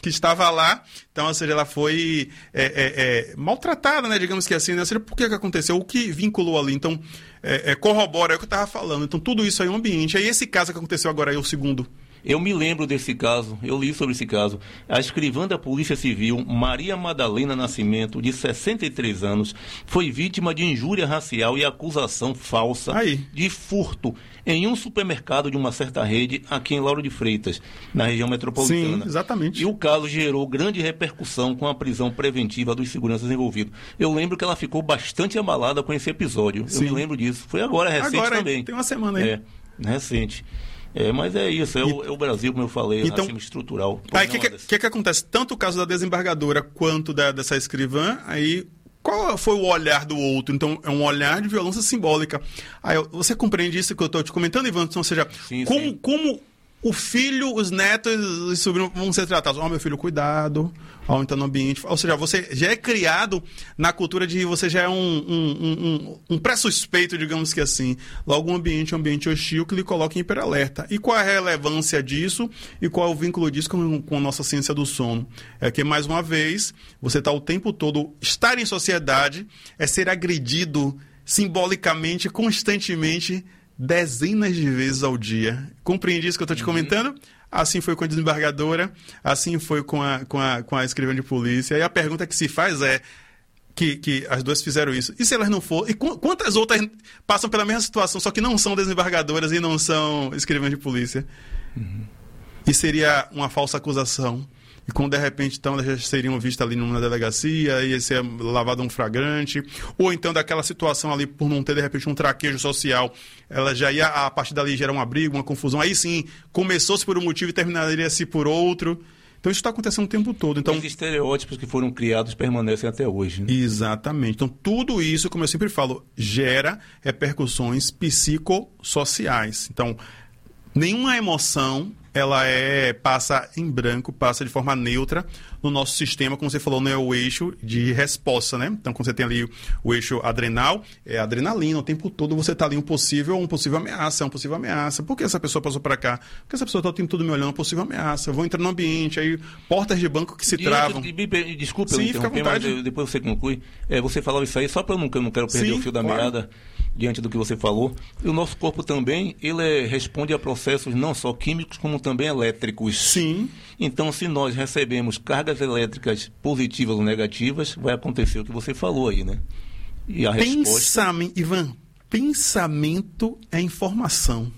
que estava lá. Então, ou seja, ela foi é, é, é, maltratada, né? Digamos que assim, né? Ou seja, por que que aconteceu? O que vinculou ali? Então, é, é, corrobora é o que eu estava falando. Então, tudo isso aí é um ambiente. Aí, esse caso que aconteceu agora aí, o segundo... Eu me lembro desse caso, eu li sobre esse caso. A escrivã da Polícia Civil, Maria Madalena Nascimento, de sessenta e três anos, foi vítima de injúria racial e acusação falsa Aí. de furto em um supermercado de uma certa rede aqui em Lauro de Freitas, na região metropolitana. Sim, exatamente. E o caso gerou grande repercussão com a prisão preventiva dos seguranças envolvidos. Eu lembro que ela ficou bastante abalada com esse episódio. Sim. Eu me lembro disso. Foi agora, recente agora, também. Tem uma semana aí. É, recente. É, mas é isso, é, e, o, é o Brasil, como eu falei, então, racismo estrutural. Aí o que, que, que, que acontece? Tanto o caso da desembargadora quanto da, dessa escrivã, aí qual foi o olhar do outro? Então, é um olhar de violência simbólica. Aí, você compreende isso que eu estou te comentando, Ivan? Então, ou seja, sim, como, sim. como o filho, os netos, os sobrinhos vão ser tratados? Ó, oh, meu filho, cuidado, ao entrar no ambiente. Ou seja, você já é criado na cultura de você já é um, um, um, um pré-suspeito, digamos que assim. Logo, um ambiente, um ambiente hostil que lhe coloca em hiperalerta. E qual é a relevância disso e qual é o vínculo disso com, com a nossa ciência do sono? É que, mais uma vez, você está o tempo todo... Estar em sociedade é ser agredido simbolicamente, constantemente, dezenas de vezes ao dia. Compreende isso que eu estou te comentando? Assim foi com a desembargadora, assim foi com a, com a, com a escrivã de polícia. E a pergunta que se faz é que, que as duas fizeram isso. E se elas não forem? E qu- quantas outras passam pela mesma situação, só que não são desembargadoras e não são escrivãs de polícia? Uhum. E seria uma falsa acusação. E quando de repente então elas já seriam vistas ali numa delegacia, ia ser lavado um flagrante, ou então daquela situação ali por não ter de repente um traquejo social, ela já ia a partir dali gerar uma briga, uma confusão, aí sim, começou-se por um motivo e terminaria-se por outro. Então isso está acontecendo o tempo todo. Então, os estereótipos que foram criados permanecem até hoje, né? Exatamente. Então tudo isso, como eu sempre falo, gera repercussões psicossociais. Então, nenhuma emoção ela é, passa em branco, passa de forma neutra no nosso sistema, como você falou, não é o eixo de resposta, né? Então, quando você tem ali o eixo adrenal, é adrenalina, o tempo todo você está ali um possível, um possível ameaça, um possível ameaça. Por que essa pessoa passou para cá? Porque essa pessoa está o tempo todo me olhando, uma possível ameaça. Eu vou entrar no ambiente, aí portas de banco que se Diante, travam. De, desculpa, Sim, eu interrompi, mas eu, depois você conclui. É, você falava isso aí, só para eu não, eu não quero perder Sim, o fio da claro. meada diante do que você falou. E o nosso corpo também, ele é, responde a processos não só químicos, como também elétricos. Sim. Então, se nós recebemos cargas elétricas positivas ou negativas, vai acontecer o que você falou aí, né? E a Pensamento, resposta... Ivan, pensamento é informação.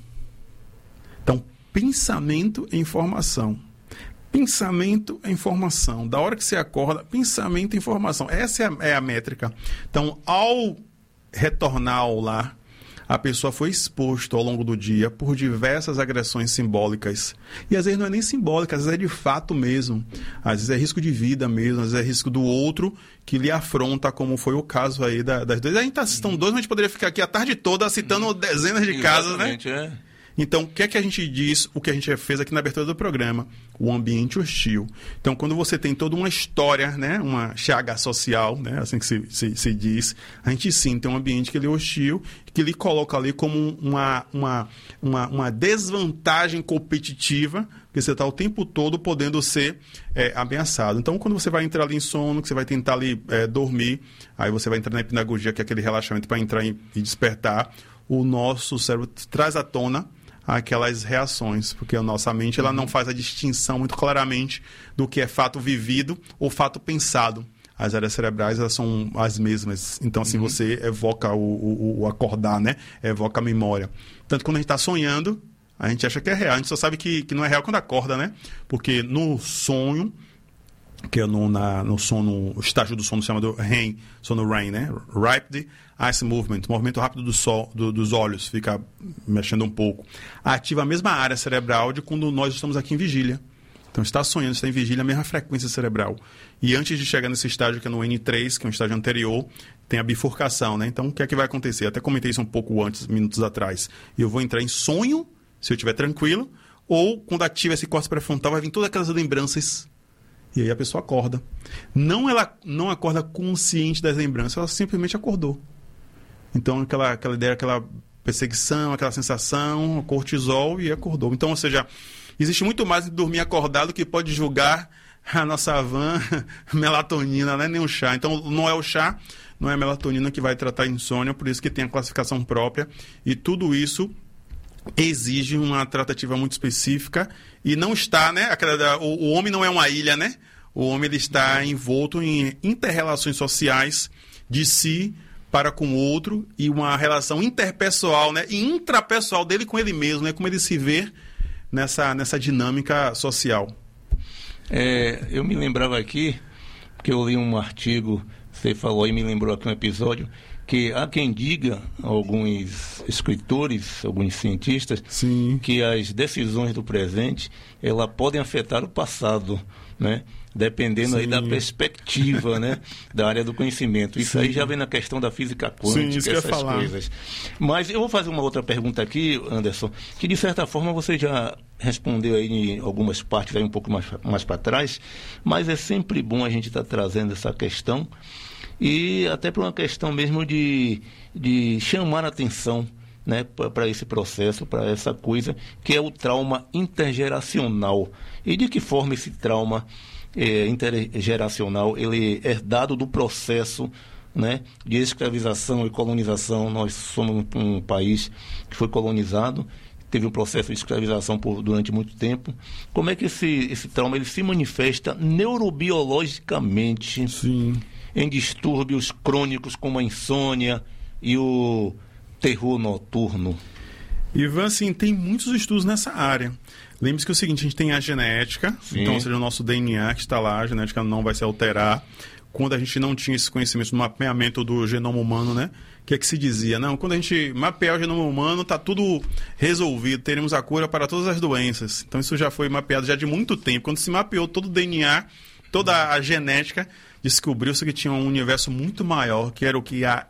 Então, pensamento é informação. Pensamento é informação. Da hora que você acorda, pensamento é informação. Essa é a, é a métrica. Então, ao retornar ao lar, a pessoa foi exposta ao longo do dia por diversas agressões simbólicas. E às vezes não é nem simbólica, às vezes é de fato mesmo. Às vezes é risco de vida mesmo, às vezes é risco do outro que lhe afronta, como foi o caso aí da, das duas. A gente está citando dois, mas a gente poderia ficar aqui a tarde toda citando dezenas de casos, né? É. Então, o que é que a gente diz, o que a gente fez aqui na abertura do programa? O ambiente hostil. Então, quando você tem toda uma história, né, uma chaga social, né, assim que se, se, se diz, a gente sim tem um ambiente que ele é hostil, que lhe coloca ali como uma, uma, uma, uma desvantagem competitiva, porque você está o tempo todo podendo ser é, ameaçado. Então, quando você vai entrar ali em sono, que você vai tentar ali é, dormir, aí você vai entrar na hipnagogia, que é aquele relaxamento para entrar e, e despertar, o nosso cérebro traz à tona aquelas reações, porque a nossa mente ela não faz a distinção muito claramente do que é fato vivido ou fato pensado. As áreas cerebrais elas são as mesmas. Então, assim, uhum. você evoca o, o, o acordar, né? Evoca a memória. Tanto que quando a gente está sonhando, a gente acha que é real. A gente só sabe que, que não é real quando acorda, né? Porque no sonho, que é no, na, no sono, o estágio do sono chamado R E M, sono R E M, né? Rapid Eye Movement, movimento rápido do sol, do, dos olhos, fica mexendo um pouco. Ativa a mesma área cerebral de quando nós estamos aqui em vigília. Então, está sonhando, está em vigília, a mesma frequência cerebral. E antes de chegar nesse estágio, que é no N três, que é um estágio anterior, tem a bifurcação, né? Então, o que é que vai acontecer? Até comentei isso um pouco antes, minutos atrás. Eu vou entrar em sonho, se eu estiver tranquilo, ou quando ativa esse córtex pré-frontal, vai vir todas aquelas lembranças. E aí a pessoa acorda. Não, ela não acorda consciente das lembranças, ela simplesmente acordou. Então, aquela, aquela ideia, aquela perseguição, aquela sensação, cortisol, e acordou. Então, ou seja, existe muito mais de dormir acordado que pode julgar a nossa van melatonina, não é nem o chá. Então, não é o chá, não é a melatonina que vai tratar a insônia, por isso que tem a classificação própria. E tudo isso exige uma tratativa muito específica e não está, né? Aquela, o, o homem não é uma ilha, né? O homem ele está envolto em inter-relações sociais de si para com o outro e uma relação interpessoal, né? E intrapessoal dele com ele mesmo, né? Como ele se vê nessa, nessa dinâmica social. É, eu me lembrava aqui, que eu li um artigo, você falou e me lembrou aqui um episódio, que há quem diga, alguns escritores, alguns cientistas, Sim. que as decisões do presente, elas podem afetar o passado, né? Dependendo aí da perspectiva, né, da área do conhecimento. Isso Sim. aí já vem na questão da física quântica, Sim, isso que eu ia essas falar. coisas. Mas eu vou fazer uma outra pergunta aqui, Anderson, que de certa forma você já respondeu aí em algumas partes, aí um pouco mais, mais para trás, mas é sempre bom a gente estar tá trazendo essa questão, e até por uma questão mesmo de, de chamar a atenção, né, para esse processo, para essa coisa, que é o trauma intergeracional. E de que forma esse trauma É, intergeracional, ele é herdado do processo, né, de escravização e colonização. Nós somos um país que foi colonizado, teve um processo de escravização por, durante muito tempo. Como é que esse, esse trauma ele se manifesta neurobiologicamente Sim. em distúrbios crônicos como a insônia e o terror noturno? Ivan, assim, tem muitos estudos nessa área. Lembre-se que é o seguinte, a gente tem a genética, Sim. então, ou seja, o nosso D N A que está lá, a genética não vai se alterar. Quando a gente não tinha esse conhecimento do mapeamento do genoma humano, né? O que é que se dizia? Não, quando a gente mapear o genoma humano, está tudo resolvido, teremos a cura para todas as doenças. Então, isso já foi mapeado já de muito tempo. Quando se mapeou todo o D N A, toda a genética, descobriu-se que tinha um universo muito maior, que era o que? A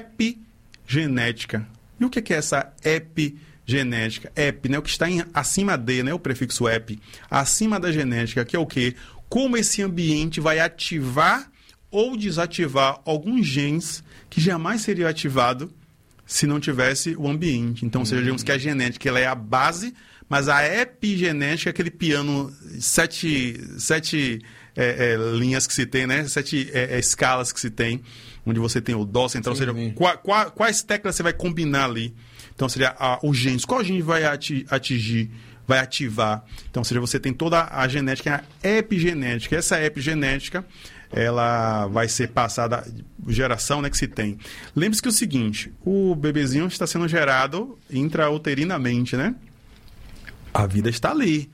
epigenética. E o que é essa epigenética? Genética, ep, né? O que está em, acima de, né? O prefixo ep, acima da genética, que é o quê? Como esse ambiente vai ativar ou desativar alguns genes que jamais seriam ativados se não tivesse o ambiente. Então, ou seja, digamos que a genética ela é a base, mas a epigenética é aquele piano, sete, sete é, é, linhas que se tem, né? Sete é, é, escalas que se tem, onde você tem o dó central, ou seja, qua, qua, quais teclas você vai combinar ali. Então, seria a, o genes. Qual gene vai ati, atingir, vai ativar? Então, seja, você tem toda a genética, a epigenética. Essa epigenética, ela vai ser passada, geração, né, que se tem. Lembre-se que é o seguinte, o bebezinho está sendo gerado intrauterinamente, né? A vida está ali.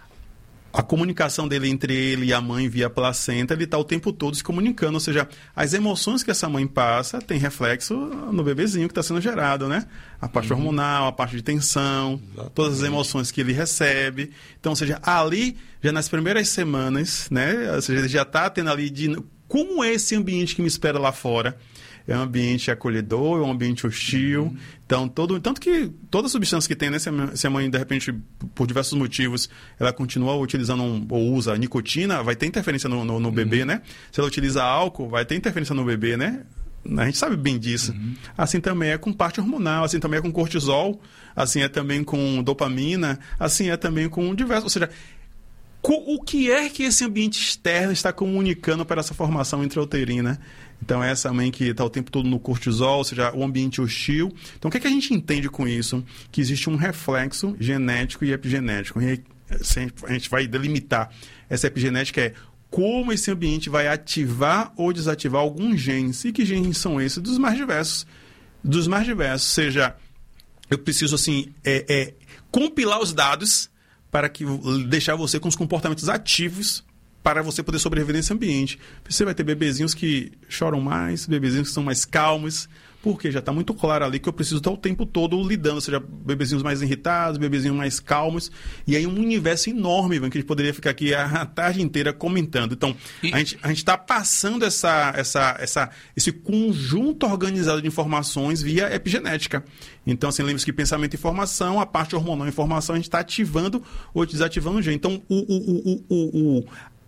A comunicação dele entre ele e a mãe via placenta, ele está o tempo todo se comunicando. Ou seja, as emoções que essa mãe passa tem reflexo no bebezinho que está sendo gerado, né? A parte uhum. hormonal, a parte de tensão, Exatamente. Todas as emoções que ele recebe. Então, ou seja, ali, já nas primeiras semanas, né? Ou seja, ele já está tendo ali de como é esse ambiente que me espera lá fora. É um ambiente acolhedor, é um ambiente hostil. Uhum. Então, todo, tanto que toda substância que tem, né, se, a, se a mãe, de repente, por diversos motivos, ela continua utilizando um, ou usa nicotina, vai ter interferência no, no, no uhum. bebê, né? Se ela utiliza álcool, vai ter interferência no bebê, né? A gente sabe bem disso. Uhum. Assim também é com parte hormonal, assim também é com cortisol, assim é também com dopamina, assim é também com diversos... Ou seja, o que é que esse ambiente externo está comunicando para essa formação intrauterina? Então, é essa mãe que está o tempo todo no cortisol, ou seja, o ambiente hostil. Então, o que, é que a gente entende com isso? Que existe um reflexo genético e epigenético. E a gente vai delimitar. Essa epigenética é como esse ambiente vai ativar ou desativar alguns genes. E que genes são esses? Dos mais diversos. Dos mais diversos. Ou seja, eu preciso, assim, é, é, compilar os dados para que, deixar você com os comportamentos ativos para você poder sobreviver nesse ambiente. Você vai ter bebezinhos que choram mais, bebezinhos que são mais calmos, porque já está muito claro ali que eu preciso estar o tempo todo lidando, ou seja, bebezinhos mais irritados, bebezinhos mais calmos, e aí um universo enorme, Ivan, que a gente poderia ficar aqui a tarde inteira comentando. Então, e... a gente a está passando essa, essa, essa, esse conjunto organizado de informações via epigenética. Então, assim, lembre-se que pensamento e informação, a parte hormonal e informação, a gente está ativando ou desativando o gene. Então, o, o, o, o, o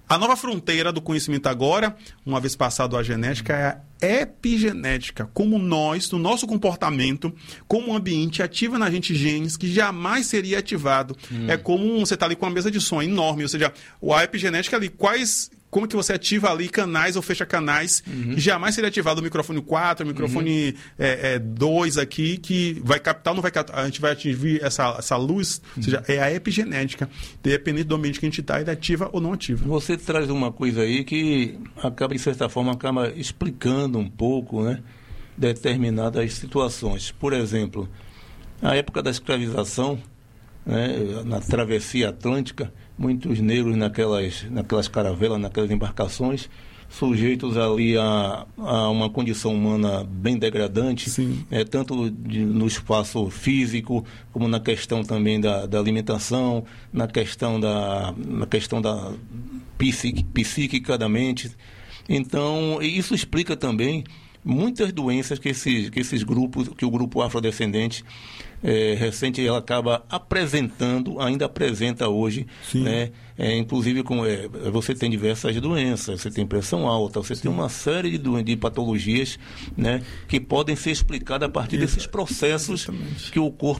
A nova fronteira do conhecimento agora, uma vez passado a genética, é a epigenética. Como nós, no nosso comportamento, como o ambiente ativa na gente genes que jamais seria ativado. Hum. É como você está ali com uma mesa de som enorme, ou seja, a epigenética ali, quais... Como que você ativa ali canais ou fecha canais uhum. que jamais seria ativado o microfone quatro, o microfone dois uhum. é, é, aqui, que vai captar ou não vai captar. A gente vai atingir essa, essa luz, uhum. ou seja, é a epigenética. Dependendo do ambiente que a gente está, ele ativa ou não ativa. Você traz uma coisa aí que acaba, de certa forma, acaba explicando um pouco, né, determinadas situações. Por exemplo, a época da escravização, né, na travessia atlântica, muitos negros naquelas, naquelas caravelas, naquelas embarcações, sujeitos ali a, a uma condição humana bem degradante, é, tanto de, no espaço físico, como na questão também da, da alimentação, na questão da, na questão da psiqui, psíquica da mente. Então, isso explica também muitas doenças que esses, que esses grupos, que o grupo afrodescendente é, recente ela acaba apresentando, ainda apresenta hoje, né? É, inclusive com, é, você tem diversas doenças, você tem pressão alta, você Sim. tem uma série de, de patologias, né, que podem ser explicadas a partir desses processos Exatamente. que o corpo